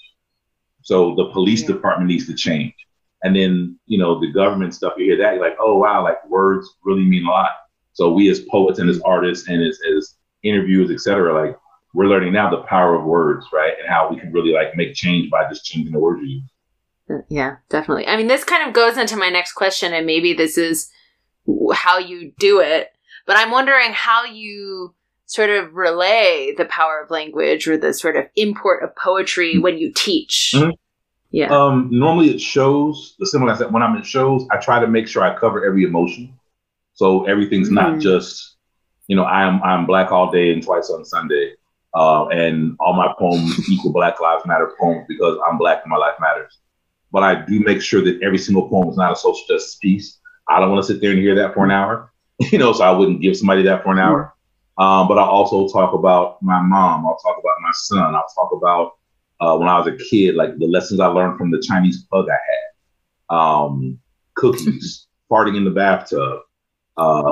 So the police department needs to change. And then, the government stuff, you hear that, you're like, oh, wow, like words really mean a lot. So we as poets and as artists and as interviewers, et cetera, like we're learning now the power of words, right? And how we can really like make change by just changing the words you use. Yeah, definitely. I mean, this kind of goes into my next question, and maybe this is how you do it, but I'm wondering how you sort of relay the power of language or the sort of import of poetry when you teach. Mm-hmm. Yeah. Normally it shows the similar as that when I'm in shows, I try to make sure I cover every emotion. So everything's not just, I'm Black all day and twice on Sunday. And all my poems equal Black Lives Matter poems because I'm Black and my life matters. But I do make sure that every single poem is not a social justice piece. I don't want to sit there and hear that for an hour, so I wouldn't give somebody that for an hour. But I'll also talk about my mom. I'll talk about my son. I'll talk about when I was a kid, like the lessons I learned from the Chinese pug I had, cookies, farting in the bathtub, why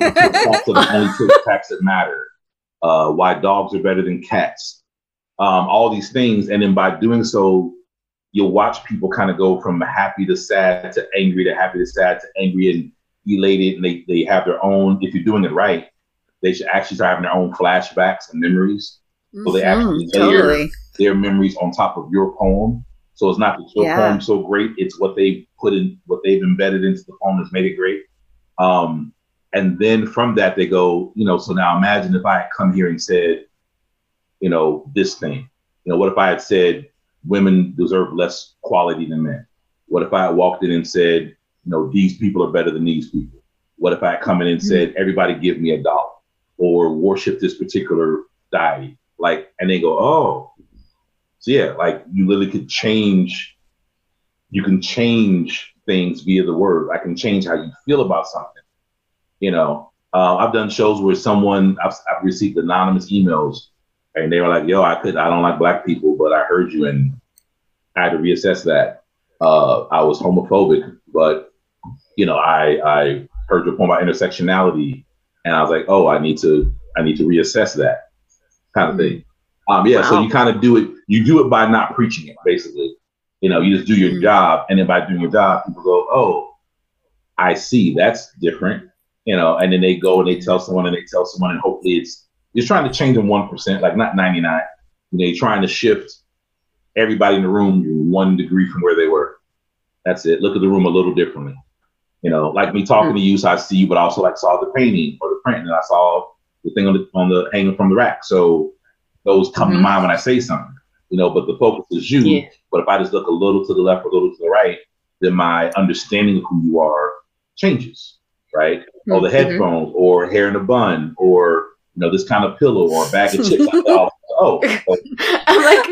the only Tic Tacs that matter, why dogs are better than cats, all these things. And then by doing so, you'll watch people kind of go from happy to sad to angry to happy to sad to angry and elated. And they have their own, if you're doing it right, they should actually start having their own flashbacks and memories. So they actually layer their memories on top of your poem. So it's not that your poem's so great, it's what they put in, what they've embedded into the poem that's made it great. And then from that they go, so now imagine if I had come here and said, this thing, what if I had said women deserve less quality than men? What if I had walked in and said, these people are better than these people? What if I had come in and said, everybody give me $1 or worship this particular deity? Like, and they go, oh, so yeah, like you literally could change, you can change things via the word. I can change how you feel about something. I've done shows where I've received anonymous emails and they were like, yo, I don't like Black people, but I heard you and I had to reassess that. I was homophobic, but I heard your poem about intersectionality and I was like, oh, I need to reassess that kind of thing. Wow. So you kind of do it by not preaching it, basically. You just do your job, and then by doing your job, people go, oh, I see, that's different. and then they go and they tell someone and they tell someone, and hopefully you're trying to change them 1%, like not 99. You're trying to shift everybody in the room 1 degree from where they were. That's it. Look at the room a little differently. Like me talking to you, so I see you, but I also like saw the painting or the print, and I saw the thing on the hanging from the rack. So those come to mind when I say something, but the focus is you. Yeah. But if I just look a little to the left or a little to the right, then my understanding of who you are changes, right? Or the headphones, or hair in a bun, or this kind of pillow, or a bag of chips. I'm like,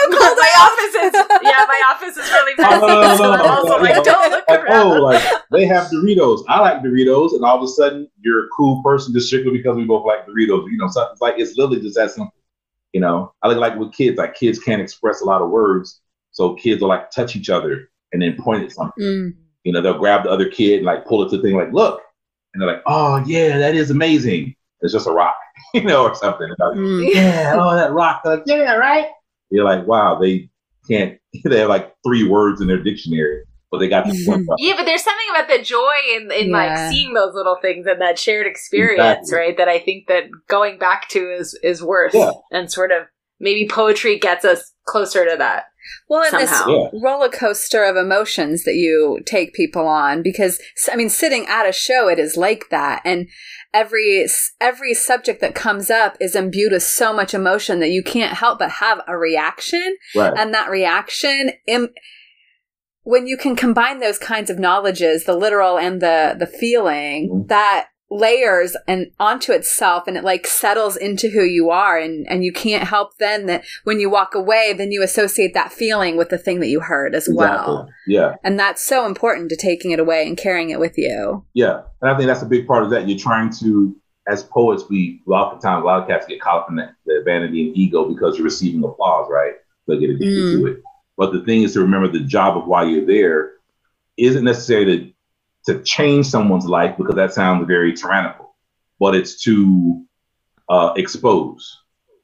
my office is really messy. So I'm also like, don't look around. Like they have Doritos. I like Doritos, and all of a sudden you're a cool person just strictly because we both like Doritos. So it's like it's literally just that simple. I like with kids. Like kids can't express a lot of words, so kids will like touch each other and then point at something. They'll grab the other kid and like pull it to the thing, like look, and they're like, oh yeah, that is amazing. It's just a rock. Or something. Like, yeah, oh, that rock. Like, yeah, right? You're like, wow, they have like 3 words in their dictionary, but they got this one. Yeah, but there's something about the joy in like seeing those little things and that shared experience, right? That I think that going back to is worth. Yeah. And sort of maybe poetry gets us closer to that. Well, and this roller coaster of emotions that you take people on, because sitting at a show, it is like that. And every subject that comes up is imbued with so much emotion that you can't help but have a reaction. Right. And that reaction, when you can combine those kinds of knowledges, the literal and the feeling, that layers and onto itself, and it like settles into who you are, and you can't help then that when you walk away, then you associate that feeling with the thing that you heard as well. Yeah. And that's so important to taking it away and carrying it with you. Yeah. And I think that's a big part of that. You're trying to, as poets, oftentimes a lot of cats get caught up in the vanity and ego because you're receiving applause, right? They'll get addicted to it. But the thing is to remember the job of why you're there isn't necessarily to change someone's life, because that sounds very tyrannical, but it's to expose.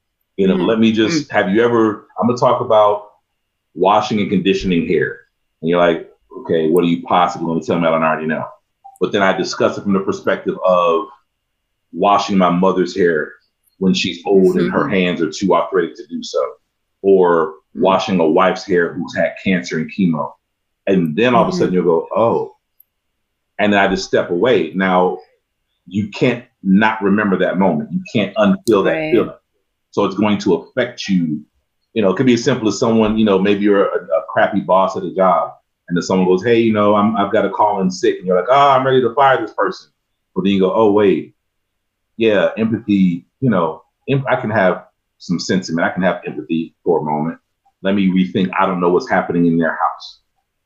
Let me just, have you ever, I'm gonna talk about washing and conditioning hair. And you're like, okay, what are you possibly going to tell me I don't already know? But then I discuss it from the perspective of washing my mother's hair when she's old and her hands are too arthritic to do so, or washing a wife's hair who's had cancer and chemo. And then all of a sudden you'll go, oh, and then I just step away. Now, you can't not remember that moment. You can't unfeel that feeling. So it's going to affect you. It could be as simple as someone, maybe you're a crappy boss at a job, and then someone goes, hey, I've got to call in sick. And you're like, oh, I'm ready to fire this person. But then you go, oh, wait. Yeah, empathy, I can have some sentiment. I can have empathy for a moment. Let me rethink. I don't know what's happening in their house.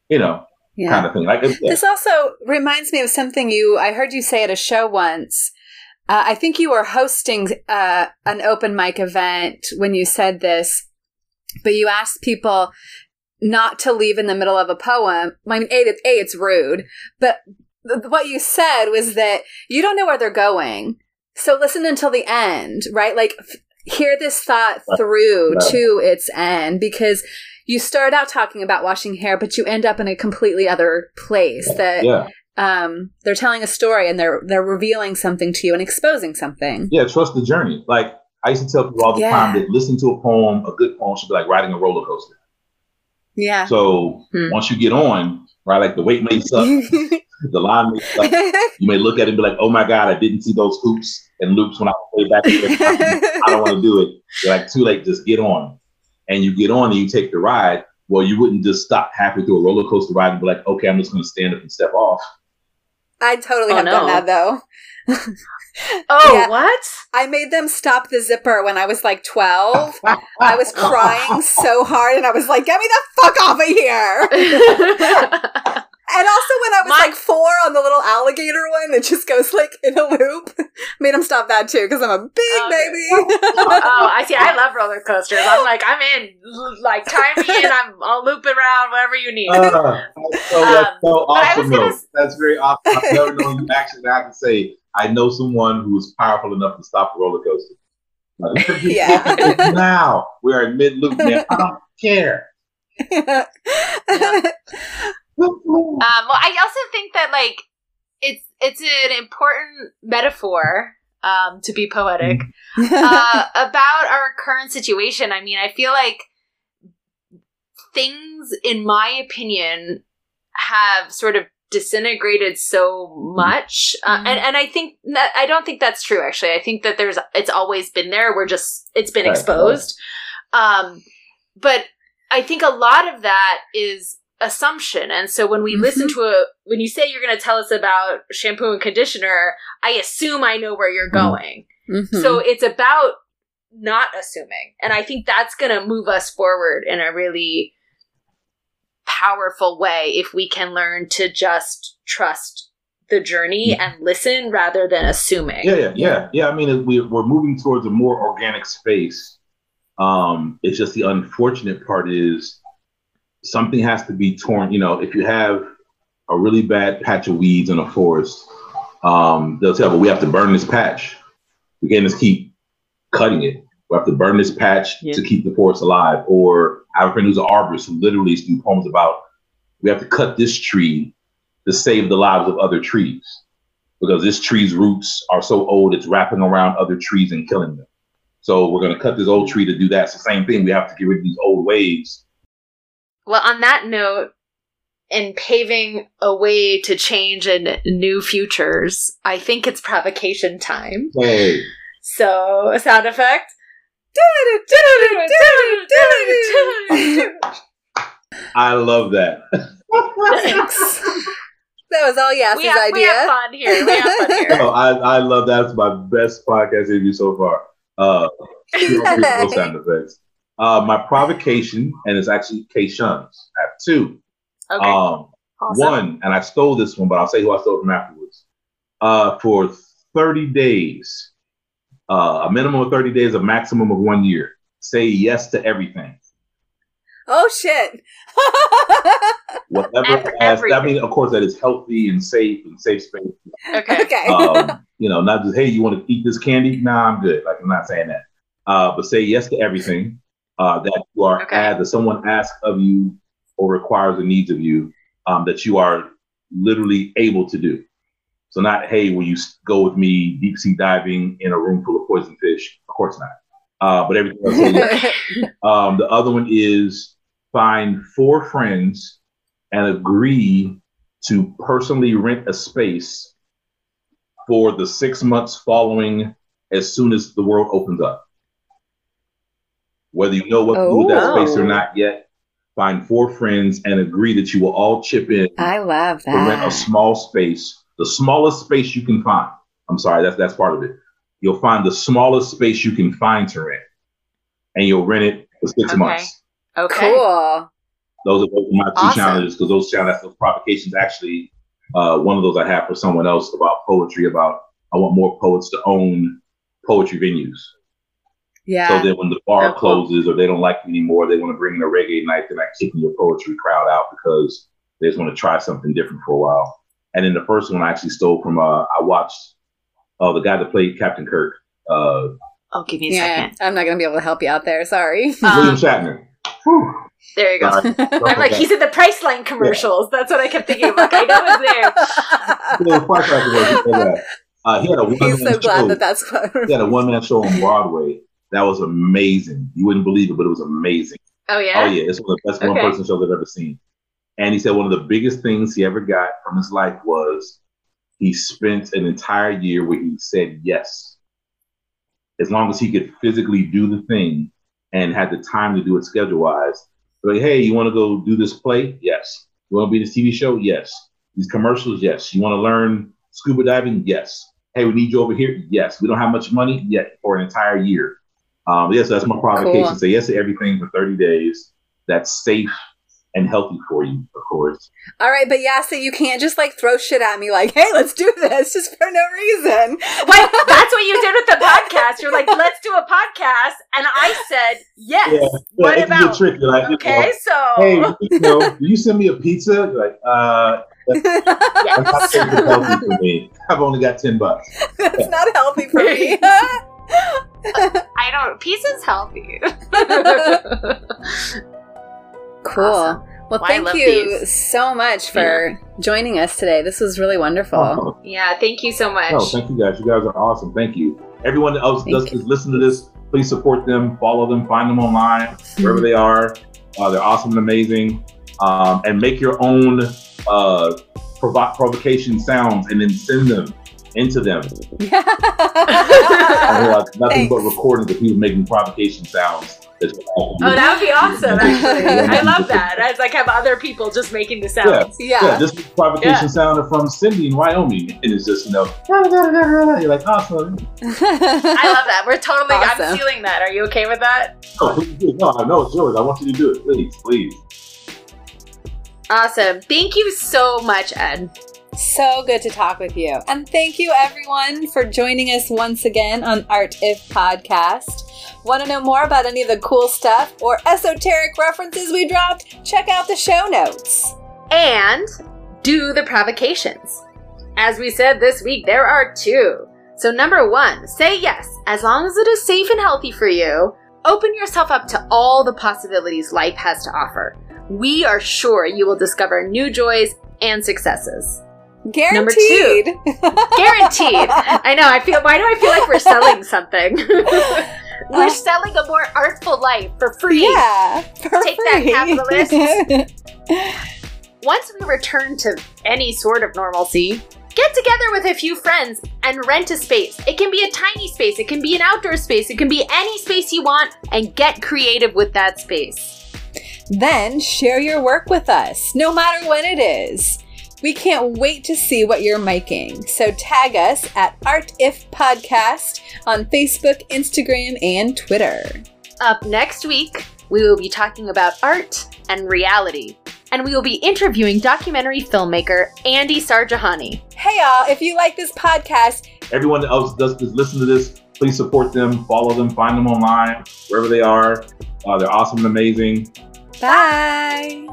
Kind of thing. This also reminds me of something I heard you say at a show once. I think you were hosting an open mic event when you said this, but you asked people not to leave in the middle of a poem. I mean, it's rude, but what you said was that you don't know where they're going, so listen until the end, right? Like, hear this thought through to its end, because you start out talking about washing hair, but you end up in a completely other place. That they're telling a story and they're revealing something to you and exposing something. Yeah, trust the journey. Like I used to tell people all the time that listen to a poem. A good poem should be like riding a roller coaster. Yeah. So once you get on, right, like the weight may suck, the line may suck. You may look at it and be like, "Oh my God, I didn't see those hoops and loops when I was way back there. I don't want to do it." You're like, too late. Just get on. And you get on and you take the ride. Well, you wouldn't just stop halfway through a roller coaster ride and be like, okay, I'm just going to stand up and step off. I totally have done that, though. What? I made them stop the zipper when I was like 12. I was crying so hard and I was like, get me the fuck off of here. And also when I was like 4 on the little alligator one that just goes like in a loop, made them stop that too because I'm a big baby. I see. I love roller coasters. I'm like, I'm in. Like, tie me in. I'll loop around, whatever you need. That's so awesome. That's very awesome. I've never known you actually have to say, I know someone who is powerful enough to stop a roller coaster. Now we're in mid loop. I don't care. Well, I also think that like it's an important metaphor, to be poetic, about our current situation. I mean, I feel like things, in my opinion, have sort of disintegrated so much, and I think that, I don't think that's true. Actually, I think that it's always been there. It's been exposed, but I think a lot of that is assumption. And so when we listen to when you say you're going to tell us about shampoo and conditioner, I assume I know where you're going. So it's about not assuming, and I think that's going to move us forward in a really powerful way if we can learn to just trust the journey and listen rather than assuming. Yeah. I mean, we're moving towards a more organic space. It's just the unfortunate part is something has to be torn. You know, if you have a really bad patch of weeds in a forest, they'll tell, but we have to burn this patch. We can't just keep cutting it. We have to burn this patch to keep the forest alive. Or I have a friend who's an arborist who literally do poems about, we have to cut this tree to save the lives of other trees, because this tree's roots are so old, it's wrapping around other trees and killing them. So we're going to cut this old tree to do that. It's the same thing. We have to get rid of these old ways. Well, on that note, in paving a way to change in new futures, I think it's provocation time. Hey. So, a sound effect. I love that. Thanks. That was all Yass's idea. We have fun here. No, I love that. That's my best podcast interview so far. No sound effects. My provocation, and it's actually K-Shuns. I have two. Okay. Awesome. One, and I stole this one, but I'll say who I stole it from afterwards. For 30 days, a minimum of 30 days, a maximum of 1 year. Say yes to everything. Oh, shit. Whatever. I mean, of course, that is healthy and safe space. Okay. You know, not just, hey, you want to eat this candy? Nah, I'm good. Like, I'm not saying that. But say yes to everything that you are that someone asks of you or requires or needs of you, that you are literally able to do. So not, hey, will you go with me deep sea diving in a room full of poison fish? Of course not. But everything else. The other one is find 4 friends and agree to personally rent a space for the 6 months following as soon as the world opens up. Whether you know what to do with that space or not yet, find 4 friends and agree that you will all chip in. I love that. To rent a small space, the smallest space you can find. I'm sorry, that's part of it. You'll find the smallest space you can find to rent, and you'll rent it for 6 months. Okay. Cool. Those are my 2 challenges, because those provocations actually, one of those I have for someone else about poetry, about I want more poets to own poetry venues. Yeah. So that when the bar closes or they don't like it anymore, they want to bring in a reggae night, they're not kicking your poetry crowd out because they just want to try something different for a while. And then the first one I actually stole from, I watched the guy that played Captain Kirk. Give me a second. I'm not going to be able to help you out there. Sorry. William Shatner. Whew. There you go. I'm like, he's in the Priceline commercials. Yeah. That's what I kept thinking of. Like, I know it's there. He had a one-man He's so glad show. that's close. He had a one-man show on Broadway. That was amazing. You wouldn't believe it, but it was amazing. Oh, yeah? Oh, yeah. It's one of the best one-person shows I've ever seen. And he said one of the biggest things he ever got from his life was he spent an entire year where he said yes. As long as he could physically do the thing and had the time to do it schedule-wise. Like, hey, you want to go do this play? Yes. You want to be in this TV show? Yes. These commercials? Yes. You want to learn scuba diving? Yes. Hey, we need you over here? Yes. We don't have much money yet for an entire year. Yes, that's my provocation. Cool. Say yes to everything for 30 days. That's safe and healthy for you, of course. All right, but Yassa, you can't just like throw shit at me like, hey, let's do this just for no reason. Like, that's what you did with the podcast. You're like, let's do a podcast. And I said, yes. Yeah, what about? Tricky. Like, okay, so. Hey, do you send me a pizza? Like, that's not healthy for me. I've only got $10. That's not healthy for me. Pizza's healthy. Cool. Awesome. Well, I thank love you these. so much for joining us today. This was really wonderful. Oh, Yeah, thank you so much. no, thank you guys. You guys are awesome. Thank you. Everyone else Thank that's listening to this, please support them, follow them, find them online, wherever they are. They're awesome and amazing. And make your own provocation sounds and then send them into them. I hear nothing but recordings of people making provocation sounds. Oh, that would be awesome, actually. I love that. I'd like have other people just making the sounds. Yeah. This provocation sound from Cindy in Wyoming. And it's just, you're like, awesome. I love that. We're totally, Awesome. I'm stealing that. Are you okay with that? Oh, please do. No, I know it's yours. I want you to do it. Please, please. Awesome. Thank you so much, Ed. So good to talk with you. And thank you everyone for joining us once again on Art If Podcast. Want to know more about any of the cool stuff or esoteric references we dropped? Check out the show notes. And do the provocations. As we said this week, there are 2. So number 1, say yes, as long as it is safe and healthy for you. Open yourself up to all the possibilities life has to offer. We are sure you will discover new joys and successes. Guaranteed. Number 2, guaranteed. I know, why do I feel like we're selling something? We're selling a more artful life for free. Yeah, for Take free. that, capitalists. Once we return to any sort of normalcy, get together with a few friends and rent a space. It can be a tiny space, it can be an outdoor space, it can be any space you want, and get creative with that space. Then share your work with us, no matter when it is. We can't wait to see what you're making. So tag us at Art If Podcast on Facebook, Instagram, and Twitter. Up next week, we will be talking about art and reality. And we will be interviewing documentary filmmaker Andy Sarjahani. Hey y'all, if you like this podcast, Everyone else that's listening to this, please support them, follow them, find them online, wherever they are. They're awesome and amazing. bye.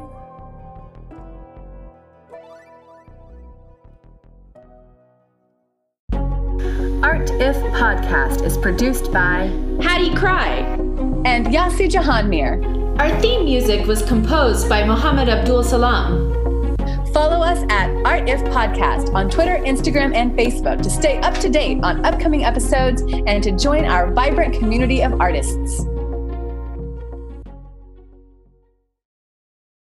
Art If Podcast is produced by Hattie Cry. And Yassi Jahanmir. Our theme music was composed by Mohammed Abdul Salam. Follow us at Art If Podcast on Twitter, Instagram, and Facebook to stay up to date on upcoming episodes and to join our vibrant community of artists.